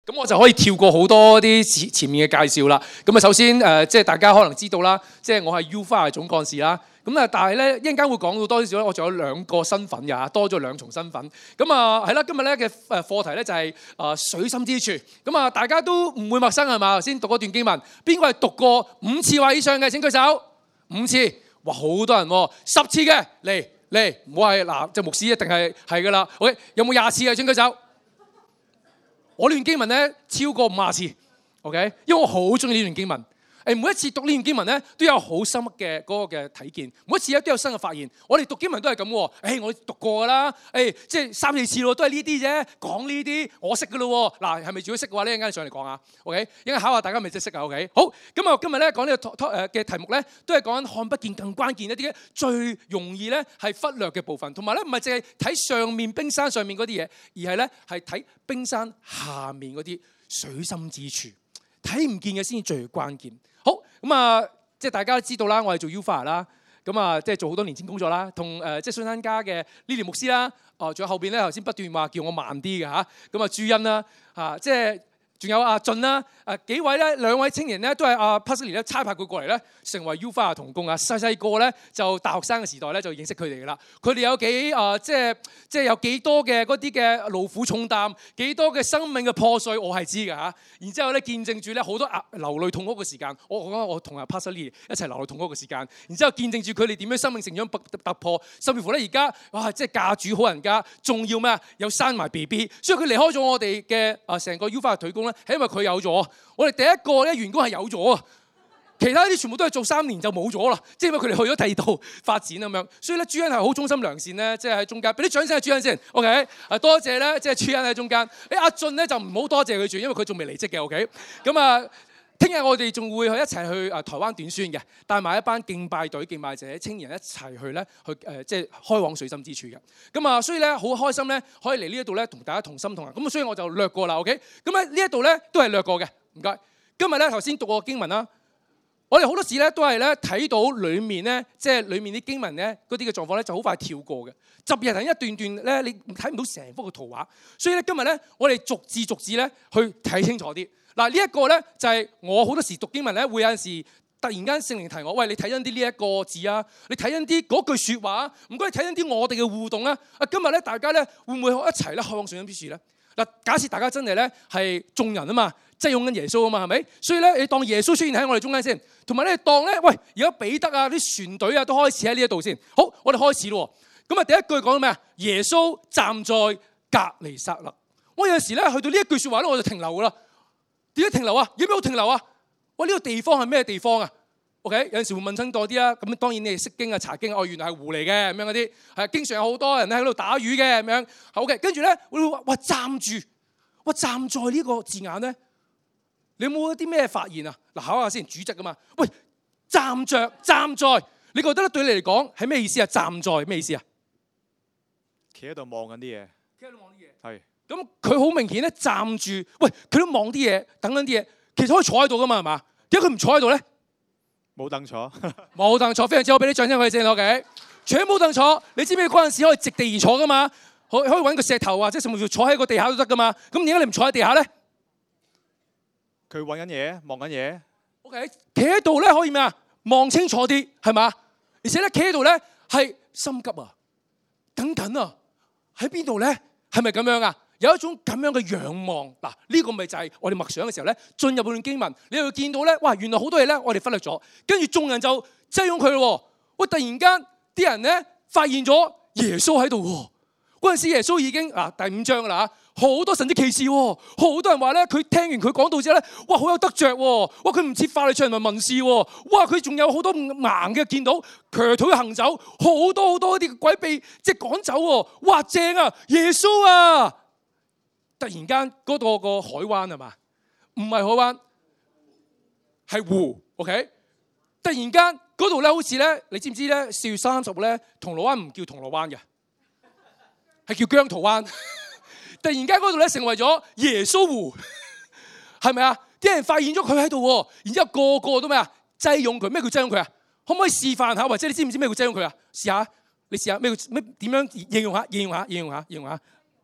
咁我就可以跳過好多啲前面嘅介紹啦。咁啊，首先即係大家可能知道啦，即係我係 U5 嘅總幹事啦。咁啊，但係咧一陣間會講到多啲少咧，我仲有2個身份㗎，多咗2重身份。咁啊係啦，今日咧嘅課題咧就係水深之處。咁啊，大家都唔會陌生係嘛？頭先讀嗰段經文，邊個係讀過5次或以上嘅？請舉手。5次，哇，好多人喎。10次嘅嚟，唔好係嗱，即係牧師一定係㗎啦。OK， 有冇20次嘅？請舉手。我呢段經文咧超過50次 ，OK， 因為我好中意呢段經文。每一次讀呢段經文咧，都有好深刻嘅嗰個嘅體驗。每一次咧都有新嘅發現。我哋讀經文都係咁喎。我讀過㗎啦。即係3、4次咯，都係呢啲啫。講呢啲我識㗎咯。嗱，係咪如果識嘅話呢？一陣間上嚟講下 ，OK， 一陣間考下大家係咪識啊 ？OK， 好。咁啊，今日咧講呢個嘅題目咧，都係講緊看不見更關鍵一啲最容易咧係忽略嘅部分，同埋咧唔係淨係睇上面冰山上面嗰啲嘢，而係咧係睇冰山下面嗰啲水深之處，睇唔見嘅先至最關鍵。好咁啊，即係大家都知道啦，我係做 U5 啦，咁啊即係做好多年前工作啦，同即係信山家嘅呢年牧師啦，仲有後邊咧頭先不斷話叫我慢啲嘅嚇，咁啊朱茵啦即係仲有阿俊啦，幾位咧2位青年咧都係阿 Pastor 咧差派佢過嚟咧，成為 U5 嘅同工啊，細個咧就大學生嘅時代咧就認識佢哋噶啦，佢哋有幾即係有幾多嘅嗰啲嘅勞苦重擔，幾多嘅生命嘅破碎，我係知㗎嚇。然之後咧見證住咧好多流淚痛哭嘅時間，我同阿 Pastor 一齊流淚痛哭嘅時間。然之後見證住佢哋點樣生命成長突破，甚至乎咧而家哇即係嫁主好人家，仲要咩啊？有生埋 BB， 所以佢離開咗我哋嘅成個 U5 嘅隊工咧，係因為佢有咗。我哋第一個咧員工係有咗啊。其他啲全部都係做3年就冇咗啦，即係因為佢哋去咗第二度發展咁樣，所以咧朱茵係好忠心良善咧，即係喺中間，俾啲掌聲係朱茵先 ，OK？ 多謝咧，即係朱茵喺中間。阿俊咧就唔好多謝佢住，因為佢仲未離職嘅 ，OK？ 咁啊，聽日我哋仲會一齊去台灣短宣嘅，帶埋一班敬拜隊、敬拜者、青年一齊去咧，去即係開往水深之處嘅。咁啊，所以咧好開心咧，可以嚟呢一度咧同大家同心同行。咁所以我就略過啦 ，OK？ 咁咧呢一度咧都係略過嘅，唔該。今日咧頭先讀過經文啦。我哋好多時咧都係咧睇到裡面咧，即係裡面啲經文咧嗰啲嘅狀況咧，就好快跳過嘅。特別係一段段咧，你睇唔到成幅嘅圖畫。所以咧今日咧，我哋逐字咧去睇清楚啲。嗱，呢一個咧就係我好多時讀經文咧，會有陣時突然間聖靈提我，喂，你睇緊啲呢一個字啊，你睇緊啲嗰句説話啊，唔該你睇緊啲我哋嘅互動啊。今日咧大家咧會唔會一齊咧開往水深之處咧？嗱，假設大家真係咧係眾人啊嘛。即係用緊耶穌啊嘛，係咪？所以咧，你當耶穌出現喺我哋中間先，同埋咧當咧，喂，而家彼得啊、啲船隊啊都開始喺呢一度先。好，我哋開始咯。咁啊，第一句講到咩啊？耶穌站在革尼撒勒。我有陣時咧去到呢一句説話咧，我就停留噶啦。點解停留啊？有咩好停留啊？喂，呢個地方係咩地方啊 ？OK， 有陣時會問親多啲啊。咁當然你哋識經啊、查經哦，原來係湖嚟嘅咁樣嗰啲，係經常有好多人喺度打魚嘅咁樣。OK， 跟住咧會話哇站住，哇站在呢個字眼咧。你有冇啲咩發現啊？嗱，考下先，主席噶嘛？喂，站着站在，你覺得咧對你嚟講係咩意思啊？站在咩意思啊？ 企喺度望緊啲嘢。 企喺度望啲嘢。 係。 咁佢好明顯咧站住，喂，佢都望啲嘢，等緊啲嘢，其實可以坐喺度噶嘛，係嘛？點解佢唔坐喺度咧？ 冇凳坐。 冇凳坐，非常之好，俾啲掌聲佢先 ，OK？ 除咗冇凳坐，你知唔知嗰陣時可以席地而坐噶嘛？可以揾個石頭或者甚至乎坐喺個地下都得噶嘛？咁點解你唔坐喺地下咧？ 佢揾緊嘢，望緊嘢。 OK， 企喺度咧可以咩啊？望清楚啲，係嘛？而且咧企喺度咧係心急啊，等緊啊，喺邊度咧？係咪咁樣啊？有一種咁樣嘅仰望。嗱，呢個咪就係我哋默想嘅時候咧，進入嗰段經文，你會見到咧，哇！原來好多嘢咧，我哋忽略咗，跟住眾人就擠擁佢咯。喂，突然間啲人咧發現咗耶穌喺度喎。嗰陣時耶穌已經第5章㗎啦嚇。好多神蹟奇事喎，好多人話咧，佢聽完佢講道之後咧，哇，好有得着喎，哇，佢唔似法利賽人同文士喎，哇，佢仲有好多盲嘅見到，瘸腿行走，好多啲鬼被即係趕走喎，哇，正啊，耶穌啊！突然間嗰度個海灣係嘛？唔係海灣，係湖 ，OK？ 突然間嗰度咧，好似咧，你知唔知咧？4月30咧，銅鑼灣唔叫銅鑼灣嘅，係叫姜濤灣。突然間嗰度咧成為咗耶穌湖，係咪啊？啲人發現咗佢喺度喎，然之後個個都咩啊？擠擁佢。咩叫擠擁佢啊？可唔可以示範下？或者你知唔知咩叫擠擁佢啊？試下，你試下咩點樣形容下？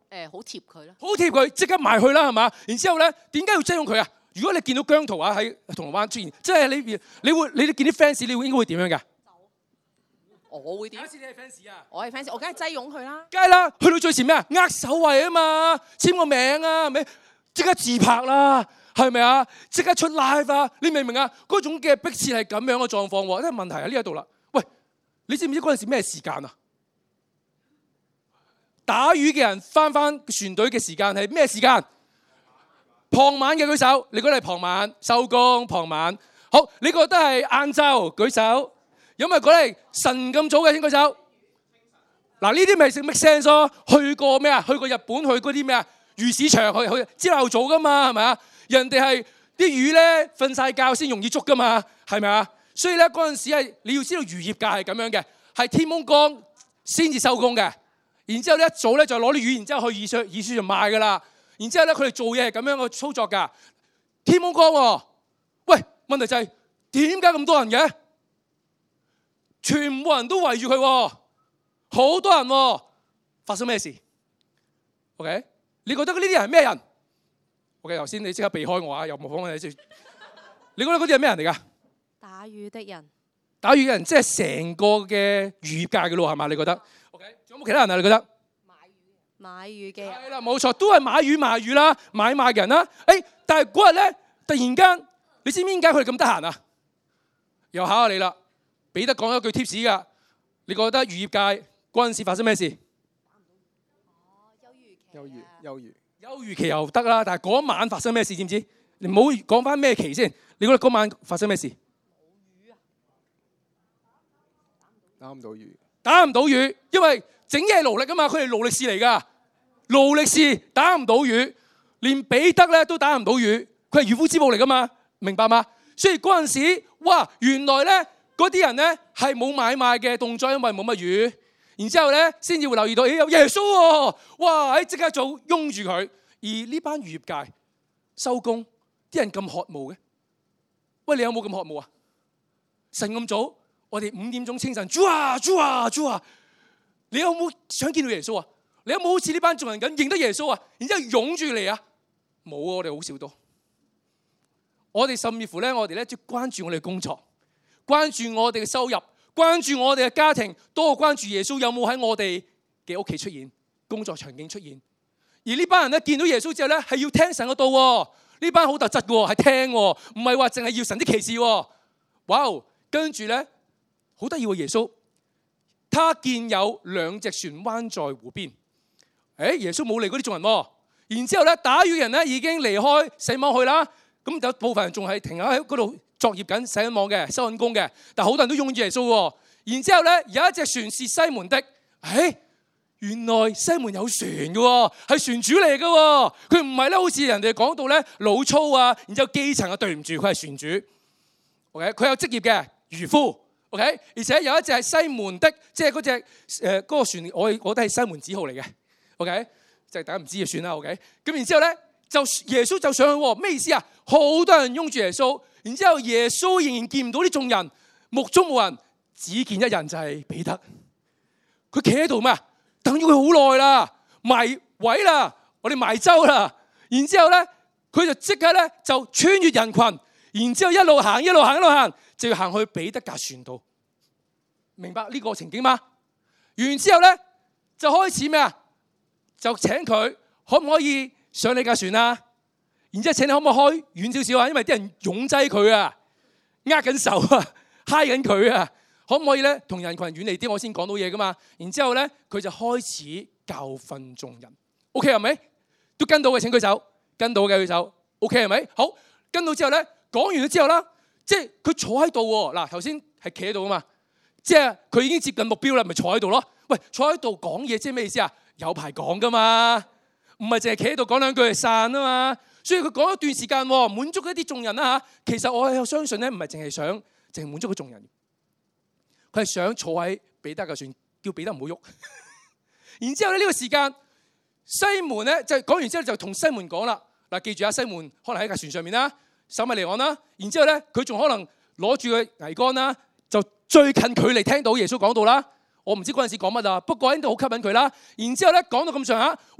好貼佢啦。 好貼佢，即刻埋去啦，係嘛？然之後咧，點解要擠擁佢啊？如果你見到姜濤喺銅鑼灣出現，即係你見啲 fans，你應該會點樣㗎？ 我會點？ 假設你係 fans 啊， 我係 fans，我梗係擠擁佢啦。 梗係啦，去到最前咩啊？握手位啊嘛，簽個名啊，係咪？即刻自拍啦，係咪啊？即刻出 live 啊！你明唔明啊？嗰種嘅迫切係咁樣嘅狀況喎，即係問題喺呢一度啦。喂，你知唔知嗰陣時咩時間啊？打魚嘅人翻船隊嘅時間係咩時間？傍晚嘅舉手，你覺得係傍晚收工？傍晚好，你覺得係晏晝舉手？有冇覺得係晨咁早嘅先舉手？嗱，呢啲咪食 make sense 咯？去過咩啊？去過日本，去嗰啲咩啊？魚市場去朝頭早噶嘛，係咪啊？人哋係啲魚咧瞓晒覺先容易捉噶嘛，係咪啊？所以咧嗰陣時係你要知道漁業界係咁樣嘅，係天蒙光先至收工嘅。然之後咧一早咧就攞啲魚，然之後去二市場賣噶啦。然之後咧佢哋做嘢係咁樣嘅操作㗎。天蒙光喎，喂，問題就係點解咁多人嘅？全部人都圍住佢喎，好多人喎，發生咩事 ？OK， 你覺得呢啲人係咩人 ？OK， 頭先你即刻避開我啊，又冇講你先。你覺得嗰啲係咩人嚟㗎？ 打魚的人， 打魚嘅人即係成個嘅漁業界嘅咯，係嘛？你覺得 ？OK， 仲有冇其他人啊？你覺得？ 買魚嘅人， 係啦，冇錯，都係買魚賣魚啦，買賣嘅人啦。誒，但係嗰日咧，突然間，你知唔知點解佢哋咁得閒啊？又考下你啦。彼得講一句 tips 㗎，你覺得漁業界嗰陣時發生咩事？ 休漁期又得啦，但係嗰晚發生咩事知唔知？你唔好講翻咩期先，你覺得嗰晚發生咩事？ 打唔到魚， 打唔到魚，因為整嘢係勞力啊嘛，佢係勞力士嚟㗎，勞力士打唔到魚，連彼得咧都打唔到魚，佢係漁夫之母嚟㗎嘛，明白嗎？所以嗰陣時，哇，原來咧〜嗰啲人咧係冇買賣嘅動作，因為冇乜魚。然之後咧先至會留意到，有耶穌喎！哇！即刻就擁住佢。而呢班漁業界收工，啲人咁渴慕嘅。喂，你有冇咁渴慕啊？晨咁早，我哋5點鐘清晨，主啊！你有冇想見到耶穌啊？你有冇好似呢班眾人咁認得耶穌啊？然之後擁住你啊？冇啊！我哋好少多。我哋甚至乎咧，我哋咧即關注我哋嘅工作。關注我哋嘅收入，關注我哋嘅家庭，多過關注耶穌有冇喺我哋嘅屋企出現、工作場景出現。而呢班人咧見到耶穌之後咧，係要聽神嘅道喎。呢班好特質嘅喎，係聽喎，唔係話淨係要神啲奇事喎。哇！跟住咧好得意喎，耶穌，他見有2隻船灣在湖邊。耶穌冇理嗰啲眾人喎。然之後咧打魚嘅人咧已經離開洗網去啦。咁有部分人仲係停喺嗰度。作業緊、洗緊網嘅、收緊工嘅，但好多人都擁住耶穌喎。然之後咧，有一隻船是西門的。原來西門有船嘅喎，係船主嚟嘅喎。佢唔係咧，好似人哋講到咧老粗啊，然之後基層啊，對唔住，佢係船主。OK， 佢有職業嘅漁夫。OK， 而且有一隻係西門的，即係嗰隻嗰個船，我覺得係西門子號嚟嘅。OK， 即係大家唔知就算啦。OK， 咁然之後咧，就耶穌就上去喎。咩意思啊？好多人擁住耶穌。然之後，耶穌仍然見唔到啲眾人，目中無人，只見一人就係彼得。佢企喺度咩？等咗佢好耐啦，埋位啦，我哋埋舟啦。然之後咧，佢就即刻咧就穿越人群，然之後一路行，就要行去彼得架船度。明白呢個情景嗎？完之後咧就開始咩啊？就請佢可唔可以上你架船啊？然之後請你可唔可以開遠少少啊？因為啲人擁擠佢啊，握緊手啊，嗨緊佢啊，可唔可以咧同人群遠離啲？我先講到嘢噶嘛。然之後咧，佢就開始教訓眾人。OK 係咪？都跟到嘅請舉手，跟到嘅舉手。OK 係咪？好，跟到之後咧，講完咗之後啦，即係佢坐喺度喎。嗱，頭先係企喺度啊嘛，即係佢已經接近目標啦，咪坐喺度咯。喂，坐喺度講嘢即係咩意思啊？有排講噶嘛，唔係淨係企喺度講兩句就散啊嘛。所以佢講一段時間喎，滿足一啲眾人啦嚇。其實我相信咧，唔係淨係想淨係滿足個眾人，佢係想坐喺彼得嘅船，叫彼得唔好喐。然之後咧呢個時間，西門咧就講完之後就同西門講啦。嗱，記住啊，西門可能喺架船上面啦，手咪離岸啦。然之後咧，佢仲可能攞住個桅杆啦，就最近距離聽到耶穌講道啦。我唔知嗰陣時講乜啊，不過喺度好吸引佢啦。然之後咧講到咁上下，喂，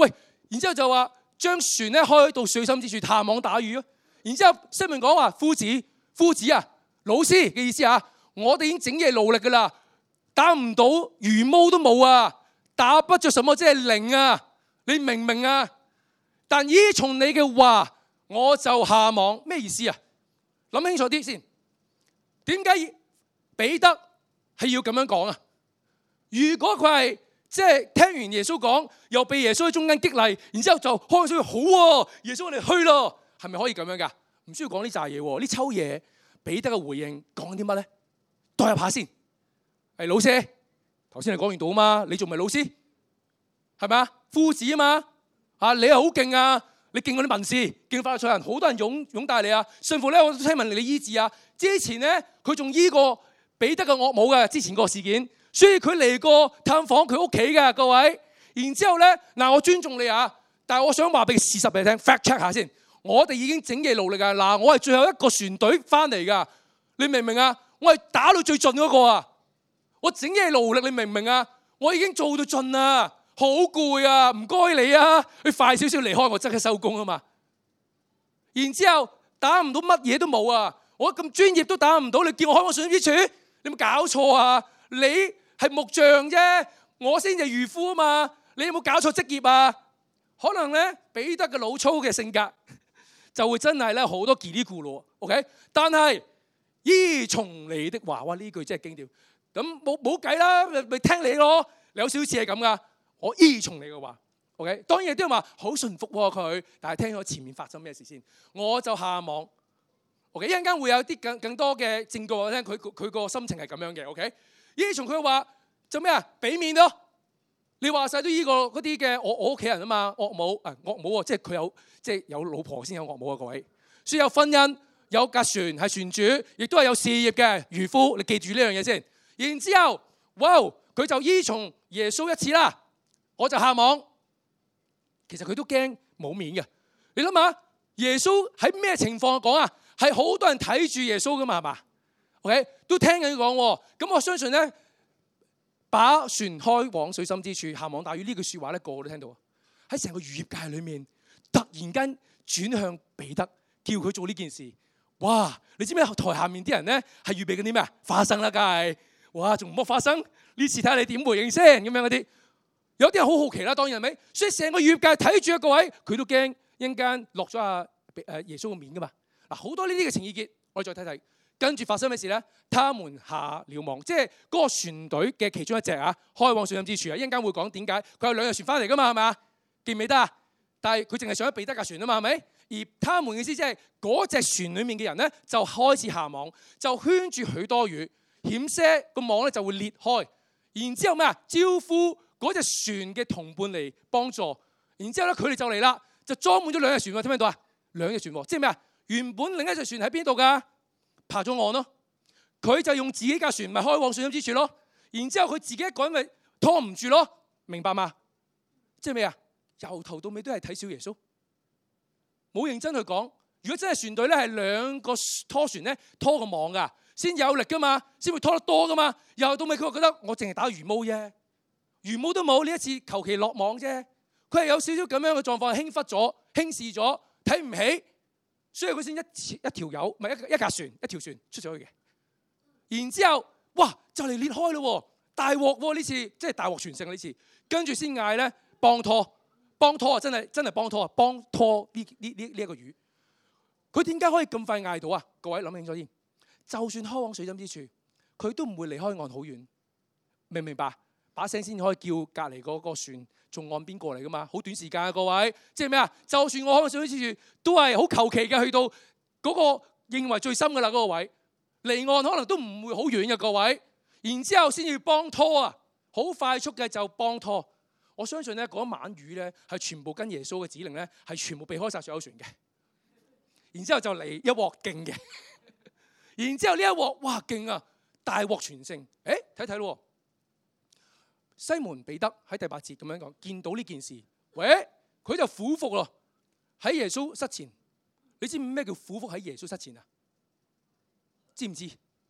然之後就話將船咧開到水深之處探網打魚咯。然之後西門講話夫子啊，老師嘅意思啊，我哋已經整夜勞力噶啦，打唔到魚毛都冇啊，打不着什麼即係零啊，你明唔明啊？但依從你嘅話，我就下網。咩意思啊？諗清楚啲先。點解彼得係要咁樣講啊？如果佢係即係聽完耶穌講，又被耶穌喺中間激勵，然之後就開水好喎，耶穌我哋去咯，係咪可以咁樣噶？唔需要講呢扎嘢喎，呢抽嘢彼得嘅回應講啲乜咧？代入下先。係老師，頭先你講完道啊嘛，你仲唔係老師？係咪啊？夫子啊嘛，啊你係好勁啊！你勁過啲文士，勁法利賽人，好多人擁戴你啊！信服咧，我都聽聞你醫治啊！之前咧，佢仲醫過彼得嘅岳母嘅，之前個事件，所以佢嚟過探訪佢屋企嘅各位。然之後咧，嗱我尊重你啊，但係我想話俾事實俾你聽 ，fact check 下先。我哋已經整夜勞力啊！嗱，我係最後一個船隊翻嚟噶，你明唔明啊？我係打到最盡嗰個啊！我整夜勞力，你明唔明啊？我已經做到盡啦。好攰啊！唔該你啊，你快少少離開我，即刻收工啊嘛。然之後打唔到乜嘢都冇啊！我咁專業都打唔到，你叫我開我水深之處，你有冇搞錯啊？你係木匠啫，我先係漁夫啊嘛。你有冇搞錯職業啊？可能咧彼得嘅老粗嘅性格就會真係咧好多嘰哩咕嚕 ，OK？ 但係依從你的話，哇呢句真係經典。咁冇計啦，咪聽你咯。你有少少似係咁噶。我依從你嘅話 ，OK？ 當然有啲人話好順服喎佢，但係聽咗前面發生咩事先，我就下網 ，OK？ 一陣間會有啲更多嘅證據我聽，佢個心情係咁樣嘅 ，OK？ 依從佢嘅話做咩啊？俾面咯！你話晒都依個嗰啲嘅我屋企人啊嘛，岳母喎，即係佢有老婆先有岳母啊，各位。所以有婚姻，有架船係船主，亦都係有事業嘅漁夫。你記住呢樣嘢先。然之後，哇！佢就依從耶穌一次啦。我就下網，其實佢都驚冇面嘅。你諗下，耶穌喺咩情況講啊？係好多人睇住耶穌噶嘛，係嘛 ？OK， 都聽緊佢講。咁我相信咧，把船開往水深之處，下網打魚呢句説話咧，個個都聽到。喺成個漁業界裏面，突然間轉向彼得，叫佢做呢件事。哇！你知唔知台下面啲人咧係預備緊啲咩啊？花生啦，梗係。哇！仲唔剝花生？呢次睇下你點回應先咁樣嗰啲。有啲人好好奇啦，當然係咪？所以成個業界睇住一個位，佢都驚一陣間落咗耶穌嘅面噶嘛。嗱，好多呢啲嘅情意結，我哋再睇睇。跟住發生咩事咧？他們下了網，即係嗰個船隊嘅其中一隻啊，開往水深之處啊。一陣間會講點解佢有兩隻船翻嚟噶嘛，係咪啊？記唔記得啊？但係佢淨係上咗彼得架船啊嘛，係咪？而他們嘅意思即係嗰隻船裡面嘅人咧，就開始下網，就圈住許多魚，險些個網咧就會裂開。然之後咩啊？招呼嗰隻船嘅同伴嚟幫助，然之後咧佢哋就嚟啦，就裝滿咗兩隻船喎，聽唔聽到啊？兩隻船喎，即係咩啊？原本另一隻船喺邊度㗎？爬咗岸咯，佢就用自己架船咪開往水深之處咯。然之後佢自己一個人咪拖唔住咯，明白嘛？即係咩啊？由頭到尾都係睇小耶穌，冇認真去講。如果真係船隊咧係兩個拖船咧拖個網㗎，先有力㗎嘛，先會拖得多㗎嘛。由到尾佢話覺得我淨係打魚毛啫。魚毛都冇，呢一次求其落網啫。佢係有少少咁樣嘅狀況，輕忽咗、輕視咗、睇唔起，所以佢先一條友，唔係一架船、一條船出咗去嘅。然之後，哇，就嚟裂開咯，大鑊喎！呢次即係大鑊全勝呢次。跟住先嗌咧幫拖啊！真係幫拖啊！幫拖呢一個魚。佢點解可以咁快嗌到啊？各位諗清楚先。就算開往水深之處，佢都唔會離開岸好遠，明唔明白？把聲先可以叫隔離嗰個船從岸邊過嚟噶嘛，好短時間啊，各位，即係咩啊？就算我開往水深之處，都係好求其嘅，去到嗰個認為最深嘅啦，嗰個位離岸可能都唔會好遠嘅，各位。然之後先要幫拖啊，好快速嘅就幫拖。我相信咧嗰一晚魚咧係全部跟耶穌嘅指令咧係全部避開晒所有船嘅。然之後就嚟一鑊勁嘅，然之後呢一鑊哇勁啊，大鑊全勝。誒睇睇咯。西門彼得喺第8節咁樣講，見到呢件事，喂，佢就俯伏咯，喺耶穌膝前。你知唔知咩叫俯伏喺耶穌膝前啊？知唔知？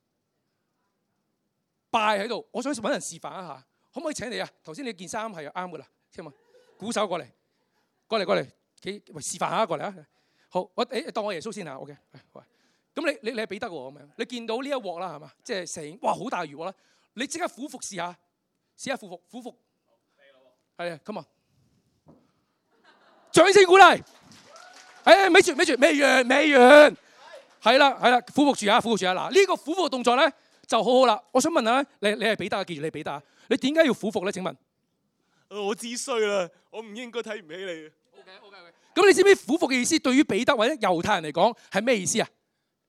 拜喺度，我想揾人示範一下，可唔可以請你啊？頭先你件衫係啱噶啦，請問鼓手過嚟， 過嚟，示範下過嚟啊！好，我當我耶穌先啊 ，OK。咁你係彼得喎，咁樣你見到呢一鑊啦，係嘛？即係成哇好大魚鑊啦！你即刻俯伏試下俯伏。係啊 ，come on！ 掌聲鼓勵。咪住，未完。係啦，俯伏住啊！嗱，呢個俯伏嘅動作咧就好好啦。我想問下你係彼得啊？記住你係彼得啊？你點解要俯伏咧？請問？ 我知衰啦，我唔應該睇唔起你。 OK。咁你知唔知俯伏嘅意思對於彼得或者猶太人嚟講係咩意思啊？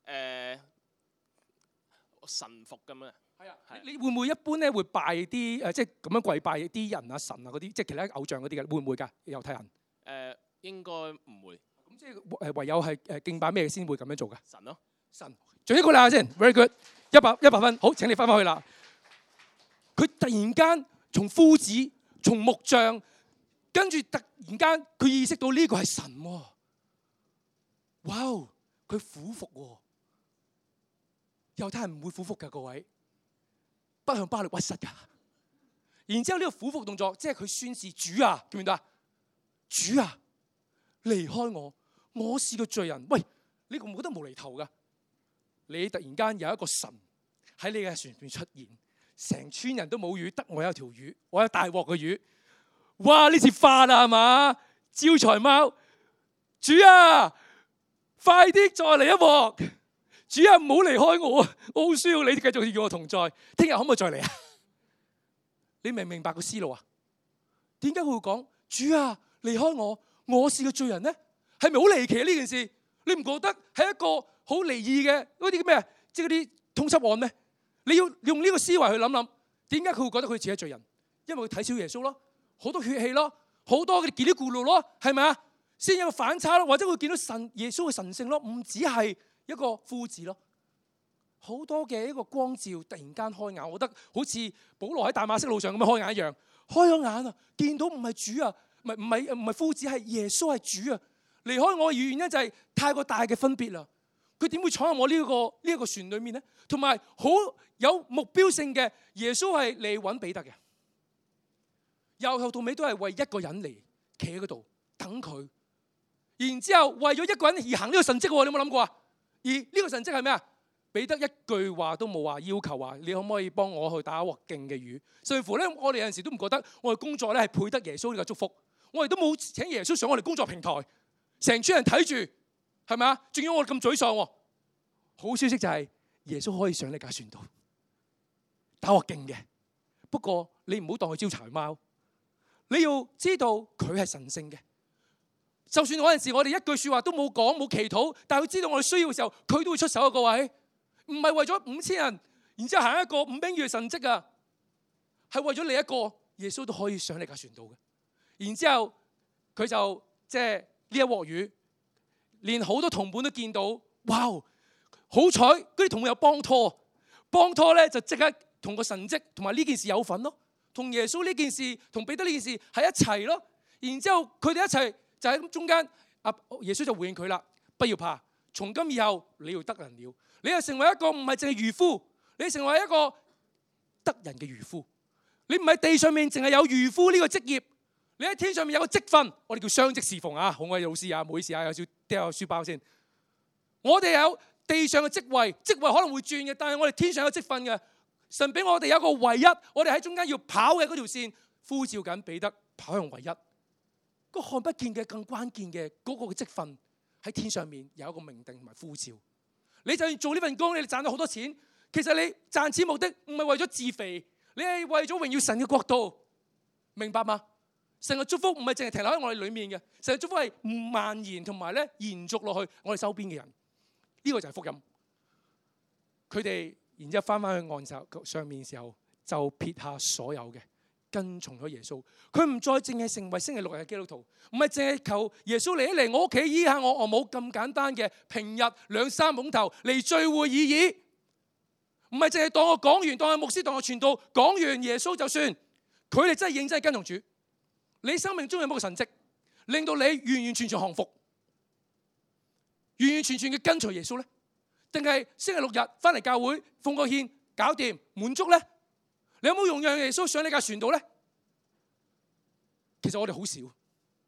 臣服咁樣。 係啊，你會唔會一般咧會拜啲即係咁樣跪拜啲人啊、神啊嗰啲，即係其他偶像嗰啲嘅？會唔會㗎？猶太人？ 應該唔會。 咁即係唯有係敬拜咩先會咁樣做㗎？ 神咯。 神。仲一個啦先 ，very good， 100分。好，請你翻返去啦。佢突然間從夫子、從木匠，跟住突然間佢意識到呢個係神喎。哇！佢俯伏喎。猶太人唔會俯伏㗎，各位，不向巴力屈膝㗎。然之後呢個俯伏動作，即係佢宣示主啊，記唔記得啊？主啊，離開我，我是個罪人。喂，呢個冇得無厘頭㗎。你突然間有一個神喺你嘅船邊出現，成村人都冇魚，得我有條魚，我有大鑊嘅魚。哇！呢次發啦係嘛？招財貓，主啊，快啲再嚟一鑊！主啊，唔好離開我啊！我好需要你繼續與我同在。聽日可唔可以再嚟啊？你明唔明白個思路啊？點解佢會講主啊，離開我，我是個罪人呢？係咪好離奇啊？呢件事你唔覺得係一個好離異嘅嗰啲咩？即係嗰啲通緝案咩？你要用呢個思維去諗諗，點解佢會覺得佢自己係罪人？因為佢睇小耶穌咯，好多血氣咯，好多嘅嘰哩咕嚕咯，係咪啊？先有個反差咯，或者會見到神耶穌嘅神性咯，唔止係一個夫子咯，好多嘅一個光照，突然間開眼，我覺得好似保羅喺大馬色路上咁樣開眼一樣，開咗眼啊，見到唔係主啊，唔係夫子，係耶穌係主啊！離開我嘅原因就係太過大嘅分別啦。佢點會闖入我呢一個船裏面呢？同埋好有目標性嘅，耶穌係嚟揾彼得嘅，由頭到尾都係為一個人嚟企喺嗰度等佢，然之後為咗一個人而行呢個神蹟，你有冇諗過啊？而呢個神蹟係咩啊？彼得一句話都冇話，要求話你可唔可以幫我去打鑊勁嘅魚？甚至乎咧，我哋有陣時都唔覺得我哋工作咧係配得耶穌呢個祝福，我哋都冇請耶穌上我哋工作平台，成村人睇住，係咪啊？仲要我哋咁沮喪喎？好消息就係耶穌可以上你架船度打鑊勁嘅，不過你唔好當佢招財貓，你要知道佢係神聖嘅。就算嗰陣時我哋一句說話都冇講冇祈禱，但係佢知道我哋需要嘅時候，佢都會出手啊！各位，唔係為咗5000人，然之後行一個5餅魚嘅神蹟啊，係為咗你一個，耶穌都可以上你架船度嘅。然之後佢就即係呢一鑊魚，連好多同伴都見到，哇！好彩嗰啲同伴有幫拖咧就即刻同個神蹟同埋呢件事有份咯，同耶穌呢件事同彼得呢件事係一齊咯。然之後佢哋一齊。就喺中間，耶穌就回應佢啦，不要怕，從今以後你要得人了，你就成為一個唔係淨係漁夫，你成為一個得人嘅漁夫。你唔係地上面淨係有漁夫呢個職業，你喺天上面有個職分，我哋叫雙職侍奉啊。好，我哋老師啊，唔好意思啊，有少掉書包先。我哋有地上嘅職位可能會轉嘅，但係我哋天上有職分嘅。神俾我哋有一個唯一，我哋喺中間要跑嘅嗰條線，呼召緊彼得跑向唯一。個看不見嘅更關鍵嘅嗰個嘅職分喺天上面有一個命定同埋呼召。你就算做呢份工，你賺到好多錢，其實你賺錢目的唔係為咗自肥，你係為咗榮耀神嘅國度，明白嗎？神嘅祝福唔係淨係停留喺我哋裏面嘅，神嘅祝福係蔓延同埋咧延續落去我哋周邊嘅人。呢個就係福音。佢哋然之後翻返去岸上面嘅時候，就撇下所有嘅，跟從咗耶穌。佢唔再淨係成為星期六日嘅基督徒，唔係淨係求耶穌嚟一嚟我屋企醫下我冇咁簡單嘅平日2-3懵頭嚟聚會而已。唔係淨係當我講完，當我牧師，當我傳道，講完耶穌就算。佢哋真係認真跟從主。你生命中有冇個神蹟，令到你完完全全降服，完完全全嘅跟隨耶穌呢？定係星期六日翻嚟教會奉個獻搞掂滿足呢？你有冇容讓耶穌上呢架船度呢？其實我哋好少，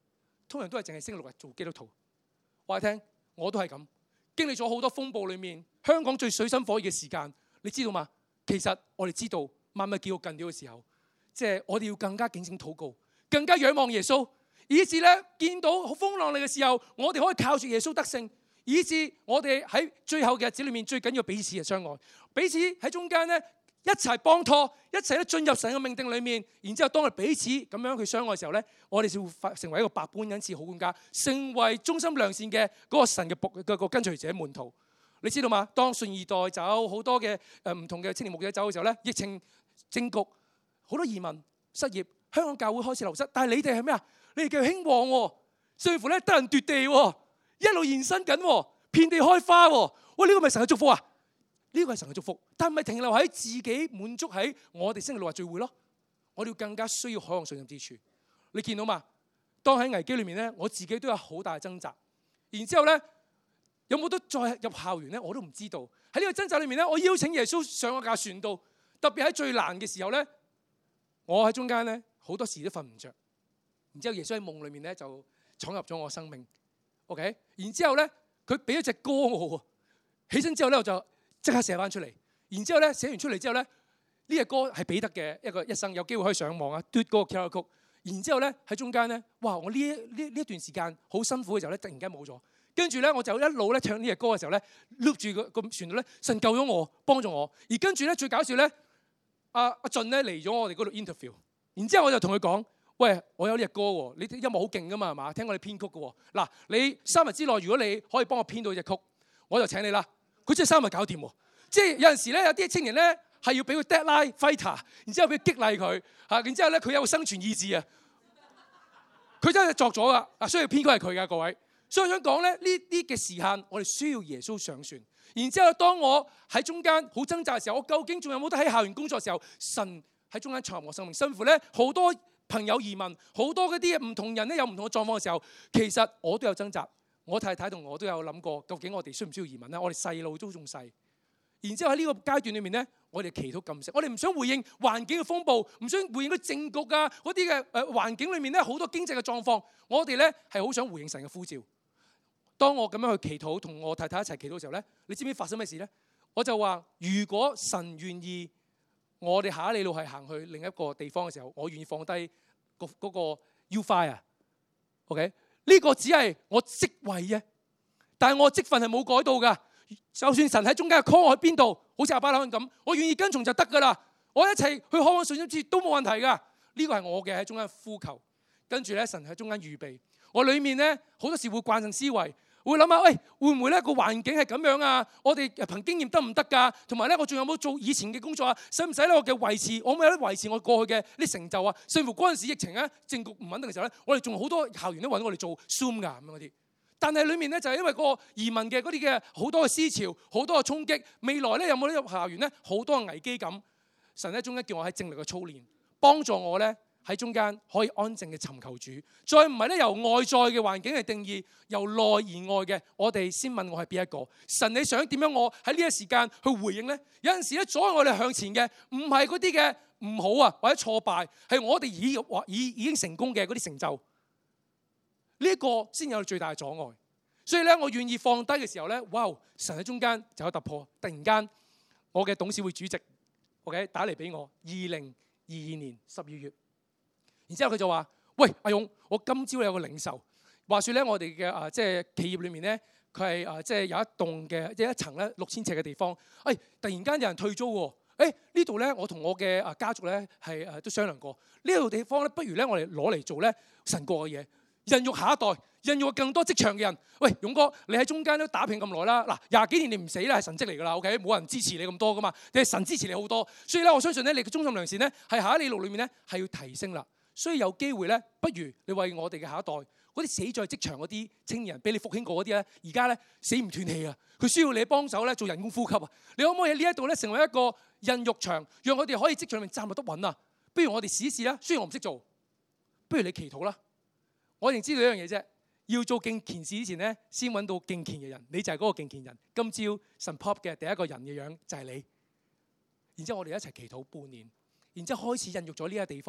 通常都係淨係星期六日做基督徒。話你聽，我都係咁，經歷咗好多風暴裏面，香港最水深火熱嘅時間，你知道嗎？其實我哋知道萬物結局近了嘅時候，即係我哋要更加警醒禱告，更加仰望耶穌，以致咧見到風浪嚟嘅時候，我哋可以靠住耶穌得勝，以致我哋喺最後嘅日子裏面最緊要彼此嘅相愛，彼此喺中間咧一齊幫拖，一齊咧進入神嘅命定裏面，然之後當我哋彼此咁樣去相愛嘅時候咧，我哋就會成為一個百般恩賜好管家，成為忠心良善嘅嗰個神嘅個跟隨者門徒。你知道嘛？當信二代走，好多嘅唔同嘅青年牧者走嘅時候咧，疫情政局好多移民失業，香港教會開始流失。但係你哋係咩啊？你哋叫興旺喎，甚至乎咧得人奪地喎，一路延伸緊喎，遍地開花喎。喂，呢個咪神嘅祝福啊？呢個係神嘅祝福，但係唔係停留喺自己滿足喺我哋星期六日聚會咯。我哋要更加需要海洋信任之處。你見到嘛？當喺危機裏面咧，我自己都有好大嘅掙扎。然之後咧，有冇得再入校園咧？我都唔知道。喺呢個掙扎裏面咧，我邀請耶穌上我架船度。特別喺最難嘅時候咧，我喺中間咧好多時都瞓唔着。然之後耶穌喺夢裏面咧就闖入咗我生命。OK， 然之後咧佢俾咗隻歌我，起身之後咧我就即刻寫翻出嚟。然之後咧寫完出嚟之後咧，呢隻歌係彼得嘅一生，有機會可以上網啊，嘟嗰個 QR code。然之後咧喺中間咧，哇！我呢一段時間好辛苦嘅時候咧，突然間冇咗。跟住咧我就一路咧唱呢隻歌嘅時候咧 ，loop 住個旋律咧，神救咗我，幫助我。而跟住咧最搞笑咧，阿俊咧嚟咗我哋嗰度 interview。然之後我就同佢講：喂，我有呢隻歌喎，你音樂好勁噶嘛，係嘛？聽過你編曲嘅喎。嗱，你3日之內如果你可以幫我編到隻曲，我就請你啦。佢真係3日搞掂喎。即係有陣時咧，有啲青年咧係要俾佢 deadline fighter， 然之後俾佢激勵佢嚇，然之後咧佢有個生存意志啊。佢真係作咗噶，所以編曲係佢噶，各位。所以我想講咧，呢啲嘅時限，我哋需要耶穌上船。然之後，當我喺中間好掙扎嘅時候，我究竟仲有冇得喺校園工作嘅時候，神喺中間插入我生命。辛苦咧，好多朋友移民，好多嗰啲唔同人咧有唔同嘅狀況嘅時候，其實我都有掙扎。我太太同我都有諗過，究竟我哋需唔需要移民咧？我哋細路都仲細。然之後喺呢個階段裏面咧，我哋祈禱禁食，我哋唔想回應環境嘅風暴，唔想回應嗰政局啊嗰啲嘅環境裏面咧好多經濟嘅狀況，我哋咧係好想回應神嘅呼召。當我咁樣去祈禱，同我太太一齊祈禱嘅時候咧，你知唔知發生咩事咧？我就話：如果神願意，我哋下一里路係行去另一個地方嘅時候，我願意放低嗰個 U5 啊。OK， 呢個只係我職位啫，但係我職份係冇改到㗎。就算神喺中間 call 我去邊度，好似亞伯拉罕咁，我願意跟從就得㗎啦。我一齊去海岸信心節都冇問題㗎。呢個係我嘅喺中間呼求。跟住咧，神喺中間預備。我裡面咧好多時會慣性思維。會諗下，喂，會唔會咧個環境係咁樣啊？我哋憑經驗得唔得㗎？同埋咧，我仲有冇做以前嘅工作啊？使唔使咧我嘅維持？我有冇得維持我過去嘅啲成就啊？甚至乎嗰陣時疫情咧，政局唔穩定嘅時候咧，我哋仲好多校園都揾我哋做 Zoom 㗎咁樣嗰啲。但係裡面咧就係因為個移民嘅嗰啲嘅好多嘅思潮，好多嘅衝擊。未來咧有冇呢個校園咧好多嘅危機感？神喺中間叫我喺正力嘅操練，幫助我咧。喺中間可以安靜嘅尋求主，再唔係咧由外在嘅環境嚟定義，由內而外嘅，我哋先問我係邊一個？神你想點樣我喺呢一時間去回應咧？有陣時咧阻礙我哋向前嘅，唔係嗰啲嘅唔好啊或者挫敗，係我哋已經成功嘅嗰啲成就。呢一個先有最大嘅阻礙。所以咧，我願意放低嘅時候咧，哇！神喺中間就有突破。突然間，我嘅董事會主席 OK 打嚟俾我，2022年12月。然之後佢就話：喂，阿勇，我今朝有個領袖，話説咧，我哋嘅即係企業裏面咧，佢係即係有一棟嘅即係一層咧6000尺嘅地方。突然間有人退租喎。呢度咧，我同我嘅家族咧係都商量過，呢度地方咧，不如咧我哋攞嚟做咧神國嘅嘢，孕育下一代，孕育更多職場嘅人。喂，勇哥，你喺中間都打拼咁耐啦，嗱20幾年你唔死咧係神蹟嚟㗎啦。OK， 冇人支持你咁多㗎嘛，你係神支持你好多。所以咧，我相信咧你嘅忠心良善咧係下一里路裏面咧係要提升啦。所以有機會咧，不如你為我哋嘅下一代，嗰啲死在職場嗰啲青年人，俾你復興過嗰啲咧，而家咧死唔斷氣啊！佢需要你幫手咧做人工呼吸啊！你可唔可以喺呢一度咧成為一個孕育場，讓我哋可以職場裏面站立得穩啊？不如我哋試一試啦。雖然我唔識做，不如你祈禱啦。我淨知道一樣嘢啫，要做敬虔事之前咧，先揾到敬虔嘅人，你就係嗰個敬虔人。今朝神 pop 嘅第一個人嘅樣就係你。然之後我哋一齊祈禱半年，然之後開始孕育咗呢個地方。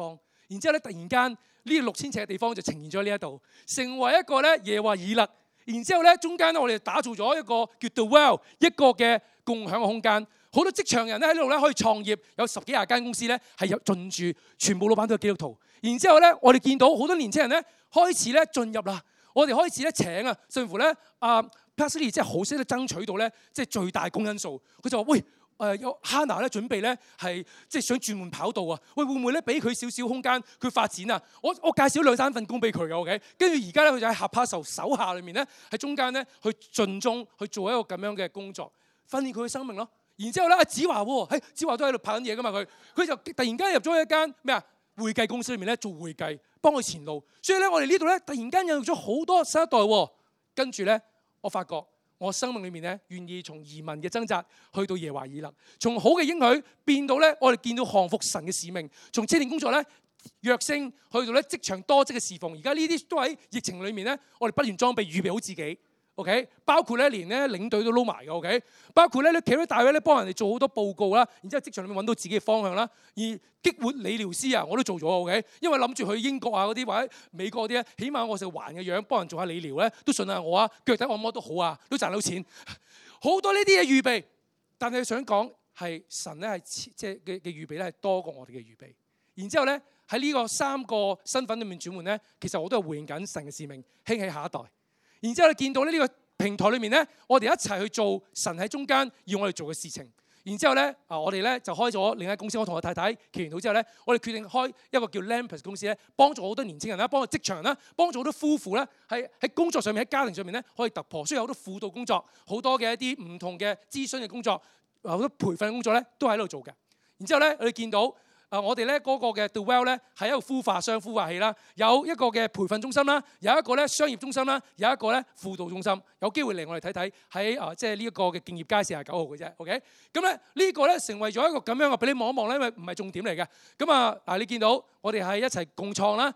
然之後咧突然間呢個6000尺嘅地方就呈現咗呢一度，成為一個咧耶華以勒。然之後咧中間咧我哋打造咗一個叫 The Well 一個嘅共享嘅空間。好多職場人咧喺呢度咧可以創業，有10幾20間公司咧係有進駐，全部老闆都係基督徒。然之後咧我哋見到好多年青人咧開始咧進入啦，我哋開始咧請啊，甚至乎咧Pastor 即係好識得爭取到咧即係最大公因數。佢就話喂。有 Hannah 咧準備咧係即係想轉換跑道啊！喂，會唔會咧俾佢少少空間佢發展啊？我介紹2、3份工俾佢嘅 OK， 跟住而家咧佢就喺Hapaso手下裏面咧喺中間咧去盡忠去做一個咁樣嘅工作，訓練佢嘅生命咯。然之後咧阿子華喎，子華都喺度拍緊嘢噶嘛佢就突然間入咗一間咩啊會計公司裏面咧做會計，幫佢前路。所以咧我哋呢度咧突然間有咗好多新一代喎。跟住咧我發覺。我生命裏面咧，願意從移民嘅掙扎去到耶華以勒，從好嘅應許變到咧，我哋見到降服神嘅使命，從青年工作咧躍升去到咧職場多職嘅侍奉。而家呢啲都喺疫情裏面咧，我哋不斷裝備預備好自己。OK， 包括咧連咧領隊都撈埋嘅 OK， 包括咧你企喺大位咧幫人哋做好多報告啦，然之後職場裏面揾到自己嘅方向啦。而激活理療師啊，我都做咗 OK， 因為諗住去英國啊嗰啲或者美國嗰啲咧，起碼我成環嘅樣幫人做下理療咧，都信下我啊，腳底按摩都好啊，都賺到錢。好多呢啲嘢預備，但係想講係神咧係即係嘅預備咧係多過我哋嘅預備。然之後咧喺呢個3個身份裏面轉換咧，其實我都係回應緊神嘅使命，興起下一代。然之後你見到呢個平台裏面咧，我哋一齊去做神喺中間要我哋做嘅事情。然之後咧，我哋咧就開咗另一間公司。我同我太太祈完禱之後咧，我哋決定開一個叫 Lampus 公司咧，幫助好多年青人啦，幫助職場人啦，幫助好多夫婦咧，喺工作上面、喺家庭上面咧可以突破。所以有好多輔導工作，好多嘅一啲唔同嘅諮詢嘅工作，好多培訓嘅工作咧，都喺度做嘅。然之後咧，我哋見到。我哋咧嗰個嘅 The Well 咧係一個孵化商、孵化器啦，有一個嘅培訓中心啦，有一個咧商業中心啦，有一個咧輔導中心。有機會嚟我哋睇睇喺即係呢一個嘅敬業街49號嘅啫。OK， 咁咧呢個咧成為咗一個咁樣嘅，俾你望一望咧，因為唔係重點嚟嘅。咁你見到我哋係一齊共創啦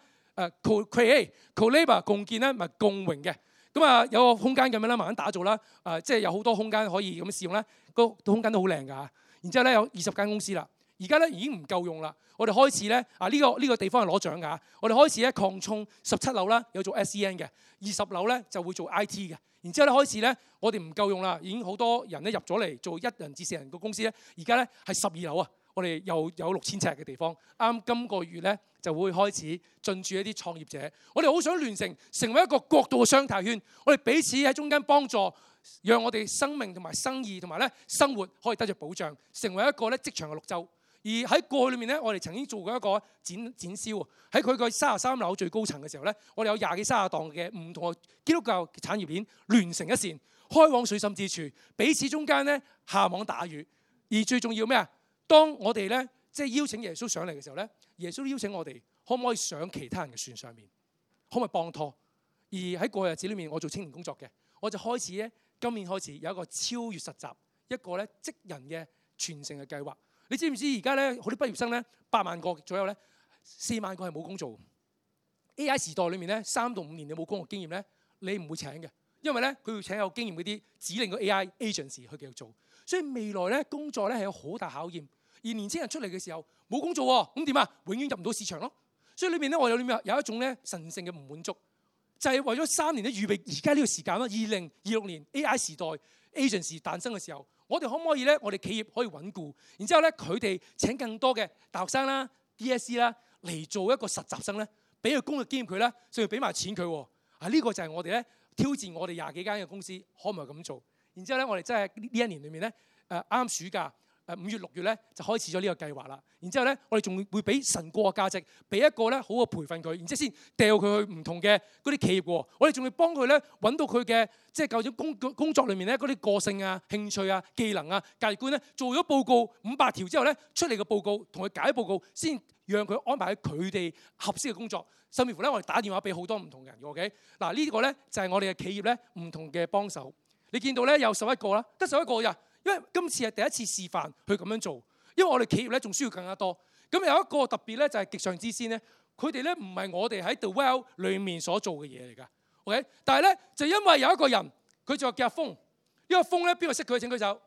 ，create、collabor 共建咧，咪共榮嘅。咁有個空間咁樣啦，慢慢打造啦。即係有好多空間可以咁試用啦，個空間都好靚㗎。然之後咧有20間公司啦。而家咧已經唔夠用啦，我哋開始咧呢個地方係攞獎㗎。我哋開始咧擴充17樓啦，有做 SEN 嘅，20樓咧就會做 IT 嘅。然之後咧開始咧，我哋唔夠用啦，已經好多人咧入咗嚟做1人至4人個公司咧。而家咧係12樓啊，我哋又有6000尺嘅地方。啱今個月咧就會開始進駐一啲創業者。我哋好想聯成為一個國度嘅生態圈，我哋彼此喺中間幫助。讓我哋生命同埋生意同埋咧生活可以得着保障，成為一個咧職場嘅綠洲。而喺過去裏面咧，我哋曾經做過一個展銷，喺佢個33樓最高層嘅時候咧，我哋有20幾30檔嘅唔同嘅基督教產業鏈聯成一線，開往水深之處，彼此中間咧下網打魚。而最重要咩啊？當我哋咧即係邀請耶穌上嚟嘅時候咧，耶穌都邀請我哋，可唔可以上其他人嘅船上面？可唔可以幫拖？而喺過去日子裏面，我做青年工作嘅，我就開始咧，今年開始有一個超越實習，一個咧職人嘅傳承嘅計劃。你知唔知而家咧好啲畢業生咧8萬個左右咧，4萬個係冇工做。AI 時代裏面咧3到5年你冇工作經驗咧，你唔會請嘅，因為咧佢要請有經驗嗰啲指令個 AI agency 去繼續做。所以未來咧工作咧係有好大考驗。而年青人出嚟嘅時候冇工做喎，咁點啊？永遠入唔到市場咯。所以裏面咧我有一種咧神聖嘅唔滿足，就係為咗3年咧預備而家呢個時間啦。2026年 AI 時代 agency 誕生嘅時候。我哋可唔可以咧？我哋企業可以穩固，然之後咧，佢哋請更多嘅大學生啦、DSE 啦嚟做一個實習生咧，俾個工作經驗佢啦，甚至俾埋錢佢喎。呢個就係我哋咧挑戰我哋20幾間嘅公司，可唔可以咁做？然之後咧，我哋真係呢一年裏面咧，啱暑假5月6月咧就開始咗呢個計劃啦。然之後咧，我哋仲會俾神過嘅價值，俾一個咧好嘅培訓佢，然之後先掉佢去唔同嘅嗰啲企業喎。我哋仲會幫佢咧揾到佢嘅即係究竟工作裏面咧嗰啲個性啊、興趣啊、技能啊、價值觀咧，做咗報告500條之後咧，出嚟嘅報告同佢解報告，先讓佢安排喺佢哋合適嘅工作。甚至乎咧，我哋打電話俾好多唔同嘅人嘅 OK。嗱呢個咧就係我哋嘅企業咧唔同嘅幫手。你見到咧有11個啦，得11個咋？因為今次係第一次示範去咁樣做，因為我哋企業咧仲需要更加多。咁有一個特別咧就係極上之先咧，佢哋咧唔係我哋喺 The Well 裏面所做嘅嘢嚟㗎 ，OK？ 但係咧就因為有一個人，佢就叫阿峰，呢個峰咧邊個識佢？請舉手。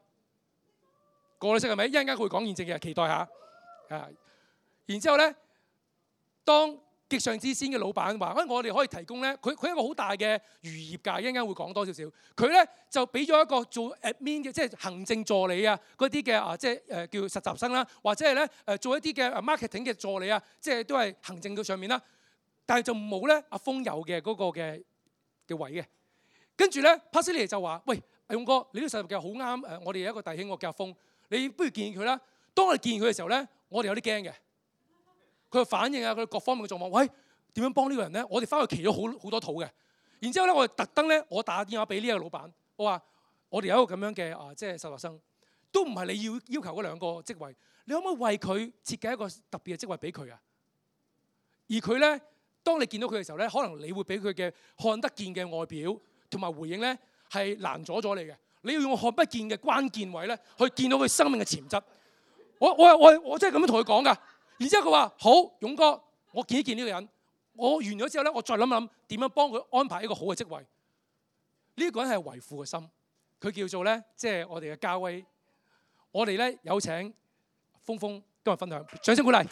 個個都識係咪？一陣間佢會講見證嘅，期待下。然之後咧， 當極上之先嘅老闆話，我哋可以提供咧，佢係一個好大嘅漁業界，一陣間會講多少少。佢咧就俾咗一個做 admin 嘅，即係行政助理啊，嗰啲嘅即係叫實習生啦，或者係咧做一啲嘅 marketing 嘅助理啊，即係都係行政嘅上面啦。但係就冇咧阿峰有嘅嗰個嘅位嘅。跟住咧 Pastor 就話：喂，阿勇哥，你呢個實習嘅好啱我哋有一個弟兄叫阿峰，你不如建議佢啦。當我哋建議佢嘅時候咧，我哋有啲驚嘅。佢嘅反應啊，佢各方面嘅狀況，喂，點樣幫呢個人咧？我哋翻去祈咗好多土嘅。然之後咧，我哋特登咧，我打電話俾呢一個老闆，我話我哋有一個咁樣嘅即係實習生，都唔係你要求嗰兩個職位，你可唔可以為佢設計一個特別嘅職位俾佢啊？而佢咧，當你見到佢嘅時候咧，可能你會俾佢嘅看得見嘅外表同埋回應咧，係難阻咗你嘅。你要用看不見嘅關鍵位咧，去見到佢生命嘅潛質。我真係咁樣同佢講㗎。然之後佢話：好，勇哥，我見一見呢個人。我完咗之後咧，我再諗諗點樣幫佢安排一個好嘅職位。呢個人係為父嘅心，佢叫做咧，即係我哋嘅嘉威。我哋咧有請峰峰今日分享，掌聲鼓勵。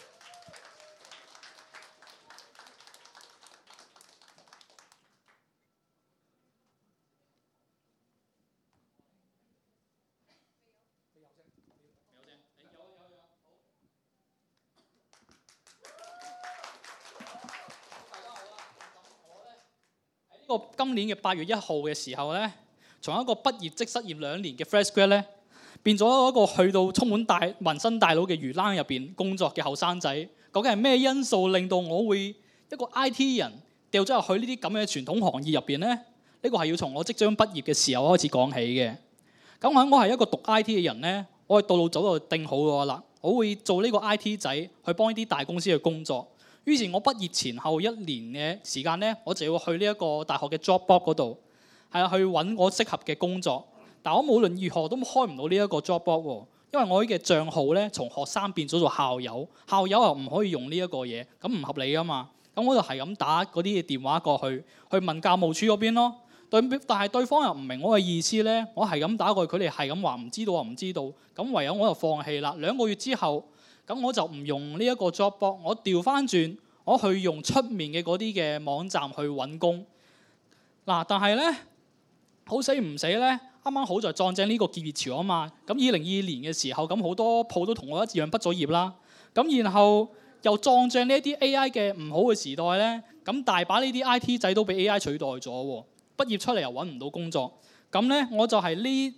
個今年嘅8月1號嘅時候咧，從一個畢業即失業2年嘅 fresh grad 咧，變咗一個去到充滿紋身大佬嘅魚欄入邊工作嘅後生仔。究竟係咩因素令到我會一個 IT 人掉咗入去呢啲咁嘅傳統行業入邊咧？呢個係要從我即將畢業嘅時候開始講起嘅。咁我係一個讀 IT 嘅人咧，我係道路走就定好咗啦。我會做呢個 IT 仔去幫呢啲大公司去工作。於是，我畢業前後1年嘅時間咧，我就要去呢一個大學嘅 Jobbox 嗰度，去揾我適合嘅工作。但我無論如何都開唔到呢一個 Jobbox 喎，因為我嘅帳號咧從學生變咗做校友，校友又唔可以用呢一個嘢，咁唔合理噶嘛。咁我就係咁打嗰啲嘅電話過去問教務處嗰邊咯。但係對方又唔明我嘅意思咧，我係咁打過去，佢哋係咁話唔知道啊，唔知道。咁唯有我就放棄啦。2個月之後，咁我就唔用呢一個 Jobbox，我調翻轉，我去用出面嘅嗰啲嘅網站去揾工。但係咧好死唔死咧，啱啱好在撞正呢個結業潮啊嘛。咁2022年嘅時候，咁好多鋪都同我一樣畢咗業啦。咁然後又撞正呢一啲 AI 嘅唔好嘅時代咧，咁大把呢啲 IT 仔都俾 AI 取代咗喎。畢業出嚟又揾唔到工作，咁咧我就係呢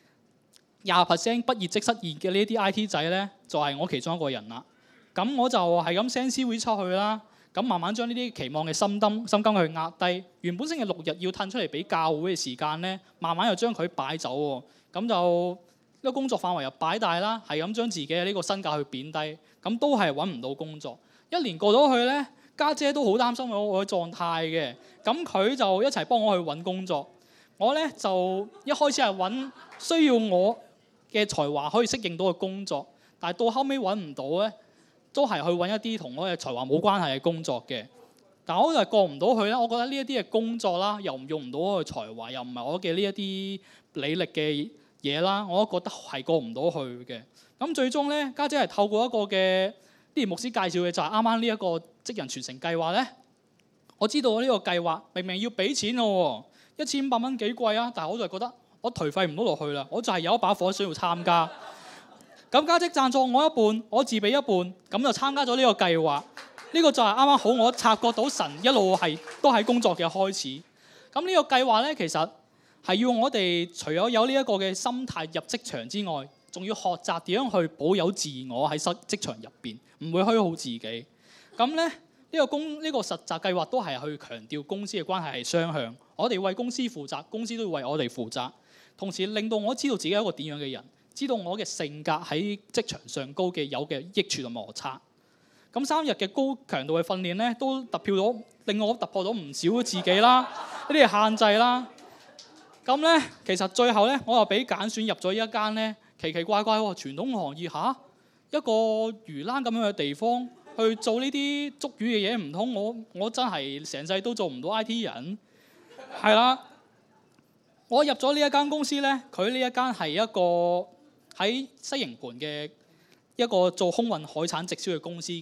20% 畢業即失業嘅呢啲 IT 仔咧，就係我其中一個人啦。咁我就係咁 send CV 出去啦，咁慢慢將呢啲期望嘅心金去壓低。原本星期6日要褪出嚟俾教會嘅時間咧，慢慢又將佢擺走喎。咁就呢個工作範圍又擺大啦，係咁將自己嘅呢個身價去貶低，咁都係揾唔到工作。1年過咗去咧，家姐都好擔心我嘅狀態嘅，咁佢就一齊幫我去揾工作。我咧就一開始係揾需要我嘅才華可以適應到嘅工作，但係到後尾揾唔到咧，都係去揾一啲同我嘅才華冇關係嘅工作嘅。但我就係過唔到去啦。我覺得呢一啲嘅工作啦，又用唔到我嘅才華，又唔係我嘅呢一啲履歷嘅嘢啦，我都覺得係過唔到去嘅。咁最終咧，家姐係透過一個嘅啲牧師介紹嘅，就係啱啱呢一個職人傳承計劃咧。我知道呢個計劃明明要俾錢咯喎，1500蚊幾貴啊！但係我就係覺得我頹廢唔到落去啦，我就係有一把火想要參加。咁家姐贊助我一半，我自俾一半，咁就參加咗呢個計劃。呢個就係啱啱好我察覺到神一路都喺工作嘅開始。咁呢個計劃咧，其實係要我哋除咗有呢一個嘅心態入職場之外，仲要學習點樣去保有自我喺職場入邊，唔會虛耗自己。咁咧呢個實習計劃都係去強調公司嘅關係係雙向，我哋為公司負責，公司都要為我哋負責。同時令到我知道自己係一個點樣嘅人，知道我嘅性格喺職場上高嘅有嘅益處同摩擦。咁3日嘅高強度嘅訓練咧，都令我突破到唔少自己啦，呢啲限制啦。咁咧，其實最後咧，我又俾揀選入咗一間咧奇奇怪怪喎傳統行業嚇，一個魚欄咁樣嘅地方去做呢啲捉魚嘅嘢，唔通我真係成世都做唔到 IT 人？係啦，我入咗呢一間公司咧，佢呢一間係一個喺西營盤嘅一個做空運海產直銷嘅公司嘅，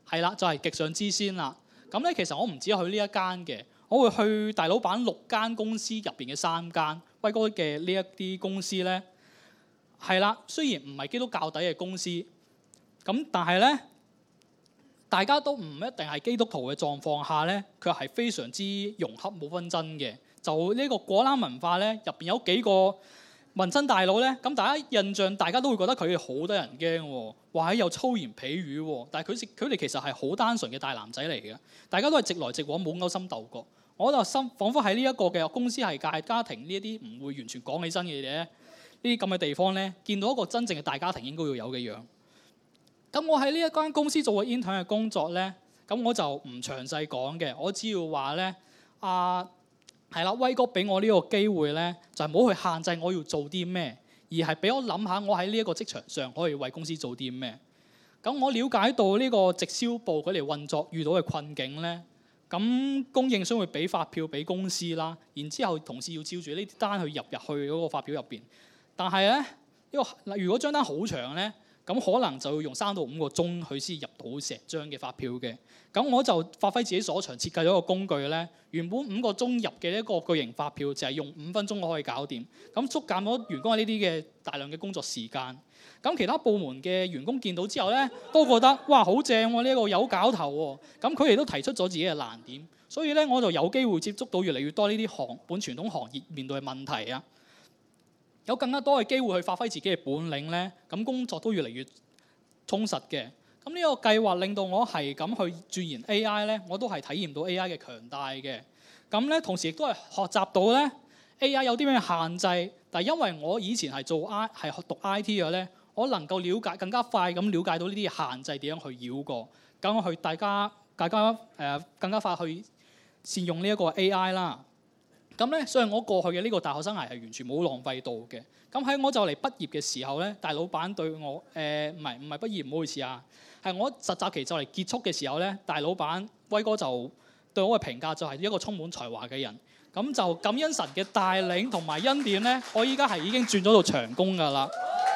係啦，就係極上之先啦。咁咧其實我唔止去呢一間嘅，我會去大老闆6間公司入邊嘅3間威哥嘅呢一啲公司咧，係啦，雖然唔係基督教底嘅公司，咁但係咧大家都唔一定係基督徒嘅狀況下咧，佢係非常之融洽冇紛爭嘅。就呢個果欄文化咧，入邊有幾個紋身大佬咧，咁大家印象大家都會覺得佢哋好得人驚喎，話喺有粗言穢語喎，但係佢哋其實係好單純嘅大男仔嚟嘅，大家都係直來直往冇勾心鬥角。我就彷彿喺呢一個嘅公司係大家庭呢一啲唔會完全講起身嘅嘢咧，呢啲咁嘅地方咧，見到一個真正嘅大家庭應該要有嘅樣。咁我喺呢一間公司做嘅 intern 嘅工作咧，咁我就唔詳細講嘅，我只要話咧係啦，威哥俾我呢個機會咧，就係冇去限制我要做啲咩，而係俾我諗下我喺呢一個職場上可以為公司做啲咩。咁我了解到呢個直銷部佢哋運作遇到嘅困境咧，咁供應商會俾發票俾公司啦，然之後同事要照住呢啲單去入去嗰個發表入邊。但係咧，如果張單好長咧，咁可能就要用3到5個鐘佢先入到成張嘅發票嘅。咁我就發揮自己所長，設計咗一個工具咧。原本5個鐘入嘅一個巨型發票，就係用5分鐘我可以搞掂。咁縮減咗員工呢啲嘅大量嘅工作時間。咁其他部門嘅員工見到之後咧，都覺得哇好正喎，呢個有搞頭喎。咁佢哋都提出咗自己嘅難點，所以咧我就有機會接觸到越嚟越多呢啲本傳統行業面對嘅問題啊。有更加多嘅機會去發揮自己嘅本領咧，咁工作都越嚟越充實嘅。咁呢個計劃令到我係咁去鑽研 AI 咧，我都係體驗到 AI 嘅強大嘅。咁咧同時亦都係學習到咧 AI 有啲咩限制，但係因為我以前係讀 IT 嘅咧，我能夠更加快咁了解到呢啲限制點樣去繞過，咁去大家更加快去善用呢一個 AI 啦。咁咧，所以我過去嘅呢個大學生涯係完全冇浪費到嘅。咁喺我就嚟畢業嘅時候咧，大老闆對我唔係畢業，唔好意思啊，係我實習期就嚟結束嘅時候咧，大老闆威哥就對我嘅評價就係一個充滿才華嘅人。咁就感恩神嘅帶領同埋恩典咧，我依家係已經轉咗到長工㗎啦。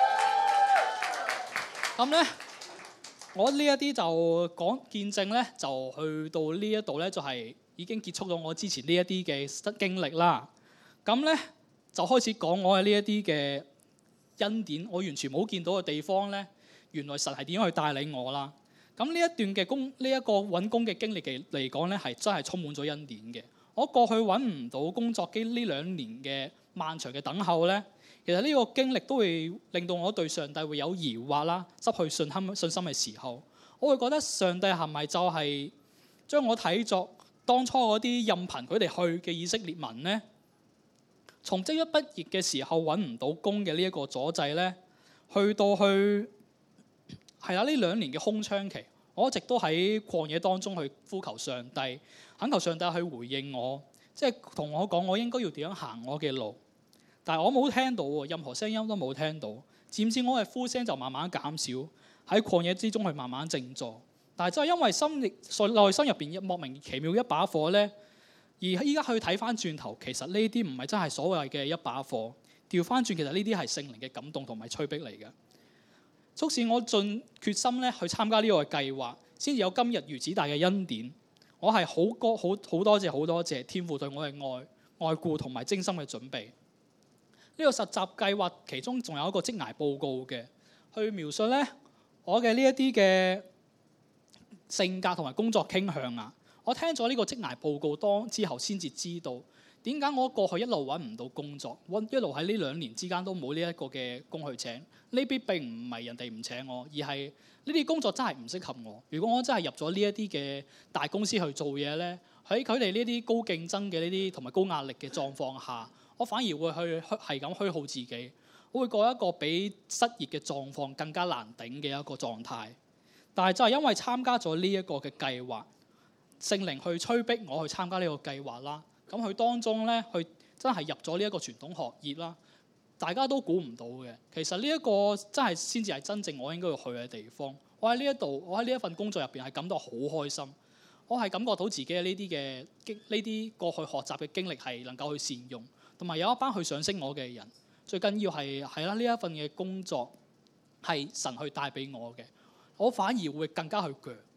咁咧，我呢一啲就講見證咧，就去到呢一度咧，就係已經結束咗我之前呢一啲嘅經歷啦。咁咧就開始講我嘅呢一啲嘅恩典，我完全冇見到嘅地方咧，原來神係點樣去帶領我啦。咁呢一段嘅呢一個揾工嘅經歷嚟講咧，係真係充滿咗恩典嘅。我過去揾唔到工作呢2年嘅漫長嘅等候咧，其實呢個經歷都會令到我對上帝會有疑惑啦，失去信心嘅時候，我會覺得上帝係咪就係將我睇作當初嗰啲任憑佢哋去嘅以色列民呢？從職一畢業嘅時候揾唔到工嘅呢一個阻滯呢，去到係啦呢2年嘅空窗期，我一直都喺曠野當中去呼求上帝，懇求上帝去回應我，即係同我講我應該要點樣行我嘅路。但係我冇聽到喎，任何聲音都冇聽到。漸漸我嘅呼聲就慢慢減少，喺曠野之中去慢慢靜坐。但係真係因為內心入邊莫名其妙一把火呢，而依家去睇翻轉頭，其實呢啲唔係真係所謂嘅一把火。調翻轉，其實呢啲係聖靈嘅感動同埋催逼嚟嘅。促使我盡決心咧去參加呢個計劃，先至有今日如此大嘅恩典。我係好多謝天父對我嘅愛顧同埋精心嘅準備。呢個實習計劃其中仲有一個職涯報告嘅，去描述咧我嘅呢一啲嘅性格同埋工作傾向啊。我聽咗呢個職涯報告之後，先至知道點解我過去一路揾唔到工作，一路喺呢2年之間都冇呢一個嘅工去請。呢啲並唔係人哋唔請我，而係呢啲工作真係唔適合我。如果我真係入咗呢一啲嘅大公司去做嘢咧，喺佢哋呢啲高競爭嘅呢啲同埋高壓力嘅狀況下，我反而會係咁虛耗自己，我會過一個比失業嘅狀況更加難頂嘅一個狀態。但係就係因為參加咗呢一個嘅計劃，聖靈去催逼我去參加呢個計劃啦。咁佢當中咧，佢真係入咗呢一個傳統學業啦，大家都估唔到嘅。其實呢一個真係先至係真正我應該要去嘅地方。我喺呢一份工作入邊係感到好開心。我係感覺到自己嘅呢啲過去學習嘅經歷係能夠去善用。同埋有一班去賞識我嘅人，最緊要係啦，呢一份嘅工作係神去帶俾我嘅，我反而會更加去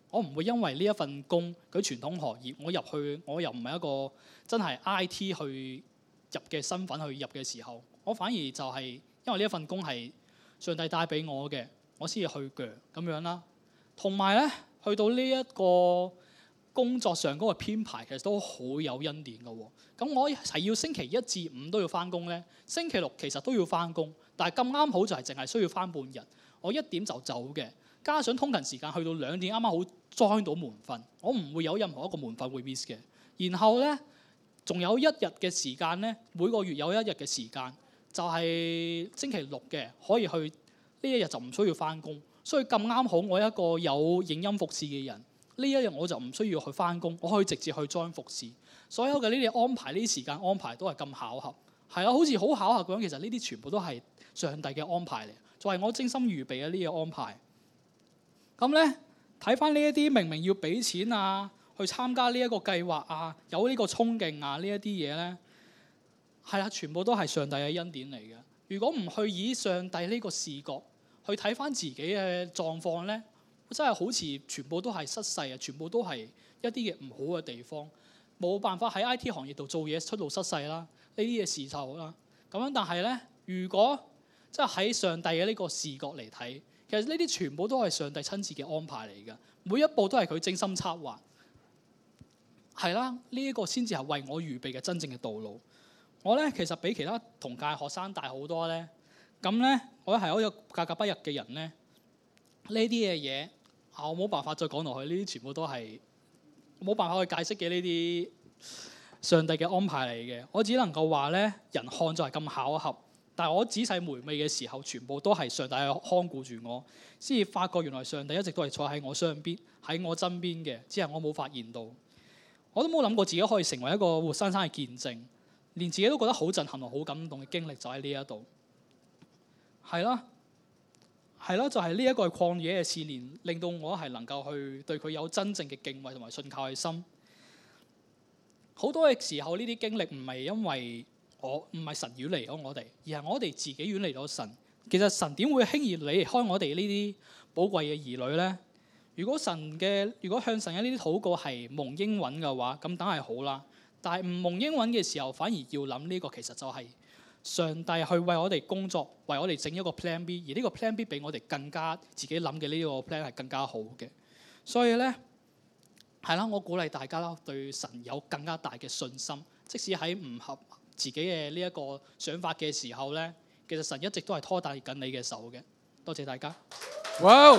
我唔會因為呢一份工佢傳統行業，我入去我又唔係一個真係 IT 去入嘅身份去入嘅時候，我反而就係因為呢一份工係上帝帶俾我嘅，我先至去鋸咁樣啦。同埋咧，去到呢一個工作上嗰個編排其實都好有恩典嘅喎。咁我係要星期一至五都要翻工咧，星期六其實都要翻工，但係咁啱好就係淨係需要翻半日，我1點就走嘅。加上通勤時間去到2點，啱啱好 join 到門訓，我唔會有任何一個門訓會 miss 嘅。然後咧，仲有1日嘅時間咧，每個月有1日嘅時間，就係星期六嘅，可以去呢1日就唔需要翻工。所以咁啱好，我一個有影音服侍嘅人，呢1日我就唔需要去翻工，我可以直接去 join 服侍。所有嘅呢啲安排，呢啲時間安排都係咁巧合，係啊，好似好巧合咁樣。其實呢啲全部都係上帝嘅安排嚟，就係我精心預備嘅呢啲安排。咁咧，睇翻呢一啲明明要俾錢啊，去參加呢一個計劃啊，有呢個衝勁啊，呢一啲嘢咧，係啦，全部都係上帝嘅恩典嚟嘅。如果唔去以上帝呢個視角去睇翻自己嘅狀況咧，真係好似全部都係失勢啊，全部都係一啲嘅唔好嘅地方，冇辦法喺 IT 行業度做嘢，出路失勢啦，呢啲嘅事就啦。咁樣但係咧，如果即係喺上帝嘅呢個視角嚟睇，其實呢啲全部都係上帝親自嘅安排嚟嘅，每一步都係佢精心策劃，係啦，呢一個先至係為我預備嘅真正嘅道路。我咧其實比其他同屆學生大好多咧，咁咧我係一個格格不入嘅人咧，呢啲嘅嘢我冇辦法再講落去，呢啲全部都係冇辦法去解釋嘅呢啲上帝嘅安排嚟嘅。我只能夠話咧，人看就係咁巧合。但係我仔細回味嘅時候，全部都係上帝看顧住我，先至發覺原來上帝一直都係坐喺我身邊，喺我身邊嘅，只係我冇發現到。我都冇諗過自己可以成為一個活生生嘅見證，連自己都覺得好震撼同好感動嘅經歷就喺呢一度。係啦，就係呢一個曠野嘅試煉，令到我係能夠去對佢有真正嘅敬畏同埋信靠嘅心。好多嘅時候，呢啲經歷唔係因為唔係神遠離咗我哋，而係我哋自己遠離咗神。其實神點會輕易離開我哋呢啲寶貴嘅兒女呢？如果向神嘅呢啲禱告係蒙應允嘅話，咁梗係好啦。但係唔蒙應允嘅時候，反而要諗呢個其實就係上帝去為我哋工作，為我哋整一個 plan B， 而呢個 plan B 比我哋更加自己諗嘅呢個 plan 係更加好嘅。所以呢，係啦，我鼓勵大家啦，對神有更加大嘅信心，即使喺唔合自己嘅呢一個想法嘅時候咧，其實神一直都係拖帶緊你嘅手嘅。多謝大家。 哇！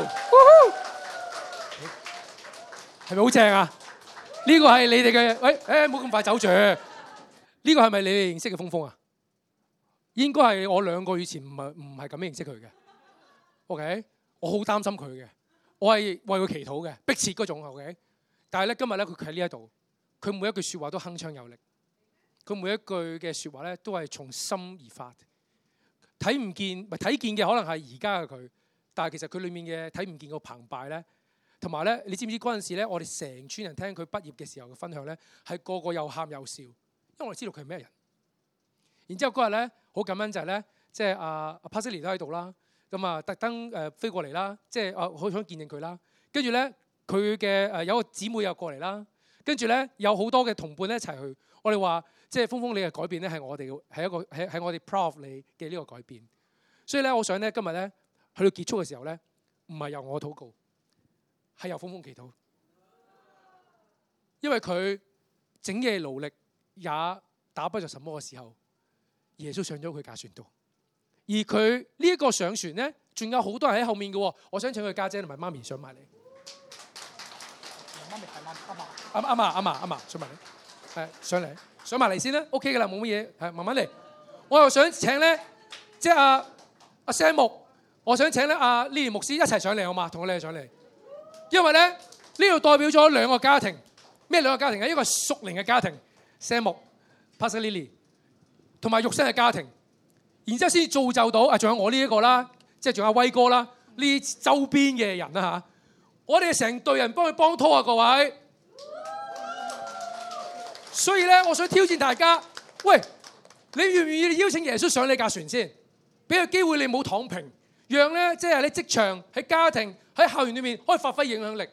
係咪好正啊？呢個係你哋嘅，喂，冇咁快走住。呢個係咪你哋認識嘅峰峰啊？應該係我2個月前唔係咁樣認識佢嘅。OK， 我好擔心佢嘅，我係為佢祈禱嘅，迫切嗰種。OK， 但係咧今日咧佢喺呢一度，佢每一句説話都鏗鏘有力。佢每一句嘅説話咧，都係從心而發。睇唔見，唔係睇見嘅，可能係而家嘅佢，但係其實佢裡面嘅睇唔見個澎湃咧，同埋咧，你知唔知嗰陣時咧，我哋成村人聽佢畢業嘅時候嘅分享咧，係個個又喊又笑，因為我哋知道佢係咩人。然之後嗰日咧，好感恩就係咧，即係阿 Pastor 都喺度啦，咁啊特登飛過嚟啦，即係好想見證佢啦。跟住咧，佢嘅有個姊妹又過嚟啦，跟住咧有好多嘅同伴咧一齊去。我哋話即係峰峰你嘅改變咧，係我哋係我哋 proud 你嘅呢個改變。所以咧，我想咧今日咧去到結束嘅時候咧，唔係由我禱告，係由峰峰祈禱，因為佢整夜勞力也打不着什麼嘅時候，耶穌上咗佢架船度，而佢呢一個上船咧，仲有好多人喺後面嘅。我想請佢家姐同埋媽咪上埋嚟。媽咪係阿嫲上埋嚟。上埋嚟先啦 ，OK 噶啦，冇乜嘢，係慢慢嚟。我又想請咧，即係阿 Sam 牧，我想請咧阿 Lily 牧師一齊上嚟好嘛？同我哋上嚟，因為咧呢度代表咗2個家庭，咩2個家庭啊？一個屬靈嘅家庭 ，Sam 牧、Pastor Lily， 同埋肉身嘅家庭，然之後先造就到仲有我呢一個啦，即係仲有威哥啦，呢啲周邊嘅人啦嚇，我哋成隊人幫佢幫拖啊，各位。所以咧，我想挑戰大家，喂，你願唔願意邀請耶穌上你架船先？俾個機會你冇躺平，讓咧即係你職場、喺家庭、喺校園裏面可以發揮影響力。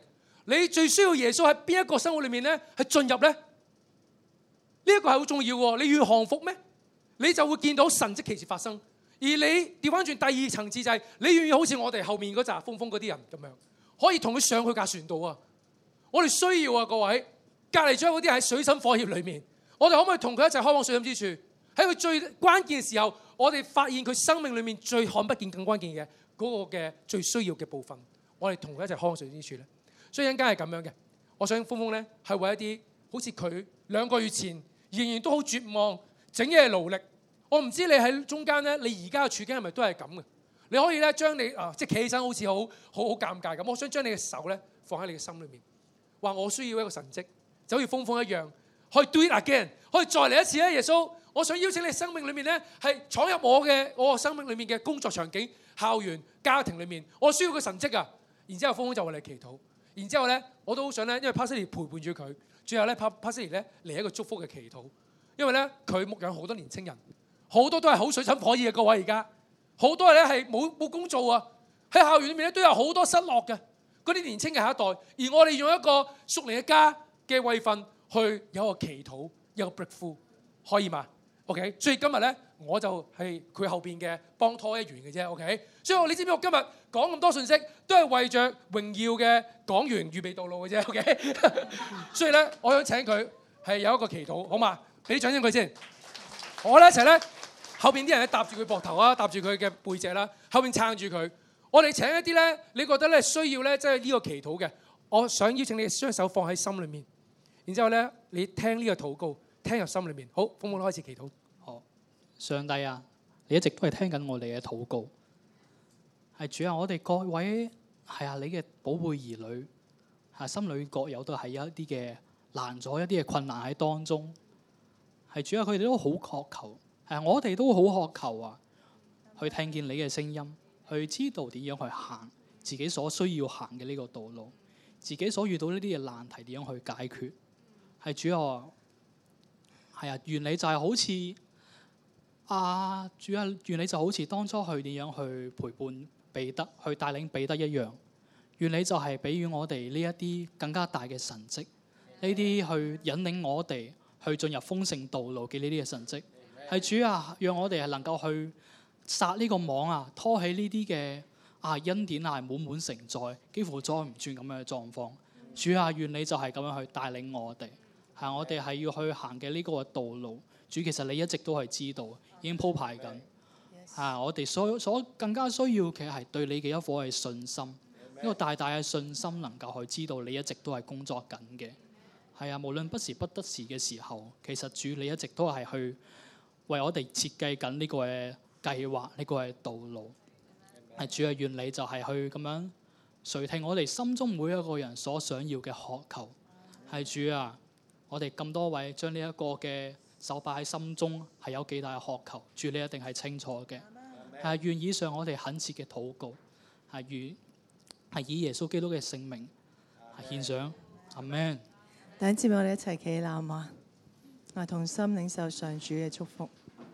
你最需要耶穌喺邊一個生活裏面咧係進入咧？呢一個係好重要喎。你願降服咩？你就會見到神蹟奇事發生。而你調翻轉第二層次就係你願意好似我哋後面嗰紮瘋瘋嗰啲人咁樣，可以同佢上去架船度啊！我哋需要啊，各位，隔離咗嗰啲喺水深火熱裏面，我哋可唔可以同佢一齊開往水深之處？喺佢最關鍵嘅時候，我哋發現佢生命裏面最看不見、更關鍵嘅嗰個嘅最需要嘅部分，我哋同佢一齊開往水深之處咧。所以陣間係咁樣嘅。我想峰峰咧係為一啲好似佢2個月前仍然都好絕望、整夜勞力。我唔知你喺中間咧，你而家嘅處境係咪都係咁嘅？你可以咧將你即係企起身，好似好尷尬咁。我想將你嘅手咧放喺你嘅心裏面，話我需要一個神蹟，就好似峰峰一樣，可以 do it again， 可以再嚟一次咧。耶穌，我想邀請你生命裏面咧係闖入我生命裏面嘅工作場景、校園、家庭裏面，我需要個神蹟啊！然之後峰峰就為你祈禱，然之後咧我都好想咧，因為 Pastor 陪伴住佢，最後咧 Pastor 咧嚟一個祝福嘅祈禱，因為咧佢牧養好多年青人。好多都係好水深火熱嘅，各位，而家好多人咧係冇工做啊！喺校園裏面咧都有好多失落嘅嗰啲年青嘅下一代，而我哋用一個屬靈嘅家嘅位份去有一個祈禱，有一個 breakthrough， 可以嘛 ？OK， 所以今日咧我就係佢後邊嘅幫拖一員嘅啫。OK， 所以你知唔知我今日講咁多信息都係為着榮耀嘅講員預備道路嘅啫。OK， 所以咧我想請佢係有一個祈禱，好嘛？俾啲掌聲佢先。我哋一齊咧，後邊啲人咧搭住佢膊頭啊，搭住佢嘅背脊啦，後邊撐住佢。我哋請一啲咧，你覺得咧需要咧，即係呢個祈禱嘅，我想邀請你雙手放喺心裏面，然之後咧，你聽呢個禱告，聽入心裏面。好，峰峰開始祈禱。 好，上帝啊，你一直都係聽緊我哋嘅禱告。係主啊，我哋各位係啊，你嘅寶貝兒女，係心裏各有都係有一啲嘅難阻，一啲嘅困難喺當中。係主啊，佢哋都好渴求，係我哋都好渴求啊，去聽見你嘅聲音，去知道點樣去行自己所需要行嘅呢個道路，自己所遇到呢啲嘅難題點樣去解決。係主啊，係啊，原理就係好似主啊，原理就好似當初去點樣去陪伴彼得，去帶領彼得一樣。原理就係俾予我哋呢一啲更加大嘅神蹟，呢啲去引領我哋去進入豐盛道路嘅呢啲嘅神蹟，係主啊，讓我哋係能夠去撒呢個網啊，拖起呢啲嘅恩典係滿滿承載，幾乎再唔轉咁樣嘅狀況。主啊，願你就係咁樣去帶領我哋，係我哋係要去行嘅呢個道路。主，其實你一直都係知道，已經鋪排緊。我哋所更加需要嘅係對你嘅一顆係信心，呢個大大嘅信心能夠去知道你一直都係工作緊嘅。係啊，無論不時不得時嘅時候，其實主你一直都係去為我哋設計緊呢個嘅計劃，呢個係道路。係主啊，願你就係去咁樣垂聽我哋心中每一個人所想要嘅渴求。係主啊，我哋咁多位將呢一個嘅手擺喺心中，係有幾大嘅渴求，主你一定係清楚嘅。係願以上我哋懇切嘅禱告，係以耶穌基督嘅聖名獻上。阿們。 第一節我哋一齊企立嘛，我同心領受上主嘅祝福。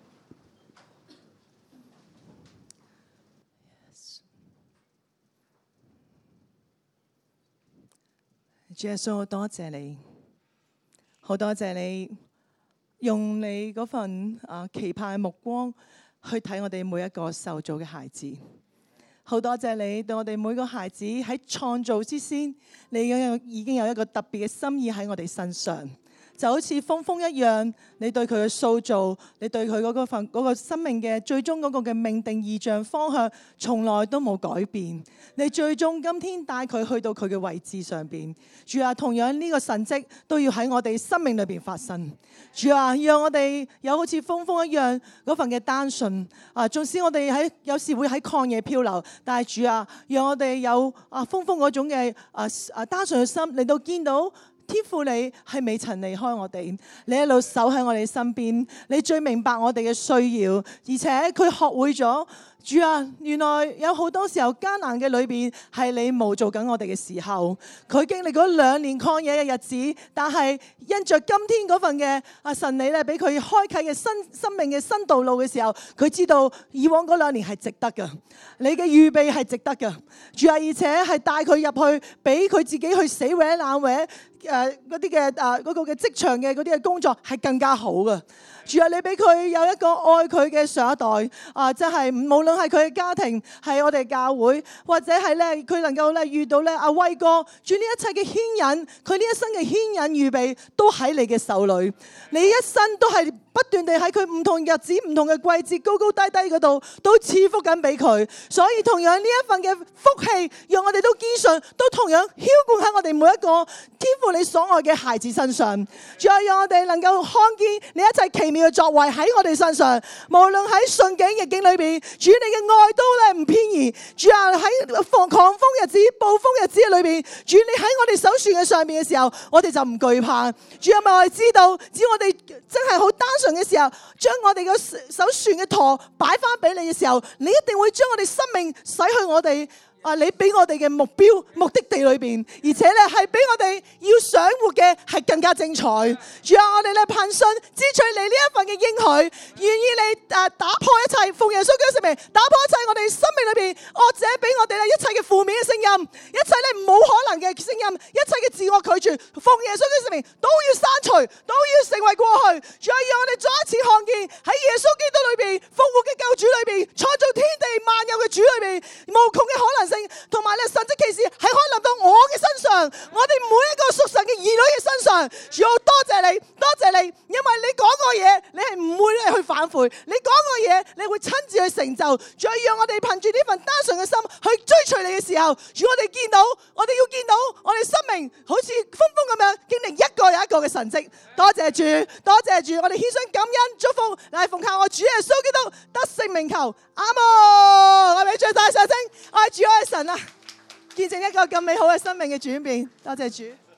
主耶穌，好多謝你，好多謝你用你嗰份期盼嘅目光去睇我哋每一個受造嘅孩子。好多謝你對我哋每個孩子喺創造之先，你已經有一個特別嘅心意喺我哋身上，就好似峰峰一樣，你對佢嘅塑造，你對佢嗰個生命嘅最終嗰個嘅命定異象方向，從來都冇改變。你最終今天帶佢去到佢嘅位置上邊。主啊，同樣呢個神蹟都要喺我哋生命裏邊發生。主啊，讓我哋有好似峰峰一樣嗰份嘅單純縱使我哋有時會喺曠野漂流，但係主啊，讓我哋有峰峰嗰種嘅單純嘅心嚟到見到天父你係未曾離開我哋，你一路守喺我哋身邊，你最明白我哋嘅需要，而且佢學會咗主啊，原來有好多時候艱難嘅裏邊係你冇做緊我哋嘅時候，佢經歷嗰2年曠野嘅日子，但係因着今天嗰份嘅神你咧俾佢開啟嘅新生命嘅新道路嘅時候，佢知道以往嗰2年係值得㗎，你嘅預備係值得㗎。主啊，而且係帶佢入去，俾佢自己去死搲爛搲嗰啲嘅嗰個嘅職場嘅嗰啲嘅工作係更加好㗎。主啊，你俾佢有一個愛佢嘅上一代即係無論係佢嘅家庭，係我哋教會，或者係咧佢能夠咧遇到咧阿威哥，主呢一切嘅牽引，佢呢一生嘅牽引預備都喺你嘅手裏，你一生都係不斷地喺佢唔同日子、唔同嘅季節、高高低低嗰度都賜福緊俾佢，所以同樣呢一份嘅福氣，讓我哋都堅信，都同樣澆灌喺我哋每一個天父你所愛嘅孩子身上。再讓我哋能夠看見你一切奇妙嘅作為喺我哋身上，無論喺順境逆境裏邊，主你嘅愛都咧唔偏移。主啊，喺狂風日子、暴風日子嘅裏邊，主你喺我哋手船嘅上面嘅時候，我哋就唔懼怕。主啊，我哋知道，只要我哋真係好單純嘅時候，將我哋個手船嘅舵擺翻俾你嘅時候，你一定會將我哋生命使去我哋你俾我哋嘅目標目的地裏邊，而且咧係俾我哋要想活嘅係更加精彩。主啊，我哋咧憑信支取你呢一份嘅應許，願意你打破一切，奉耶穌基督嘅名打破一切我哋生命裏邊惡者俾我哋咧一切嘅負面嘅聲音，一切咧冇可能嘅聲音，一切嘅自我拒絕，奉耶穌基督嘅名都要刪除，都要成為過去。主啊，讓我哋再一次看見喺耶穌基督裏邊復活嘅救主裏邊，創造天地萬有嘅主裏邊無窮嘅可能性。同埋咧神蹟奇事係可以臨到我嘅身上，我哋每一個屬神嘅兒女嘅身上。主，多謝你，多謝你，因為你講過嘢，你係唔會咧去反悔，你講過嘢，你會親自去成就。再讓我哋憑住呢份單純嘅心去追隨你嘅時候，主，我哋見到，我哋要見到我哋生命好似風咁樣經歷一個又一個嘅神蹟。多謝主，多謝主，我哋獻上感恩祝福，乃奉靠我主耶穌基督得勝名求，阿門。我哋最大上升，愛主愛神啊！見證一個咁美好嘅生命嘅轉變，多謝主。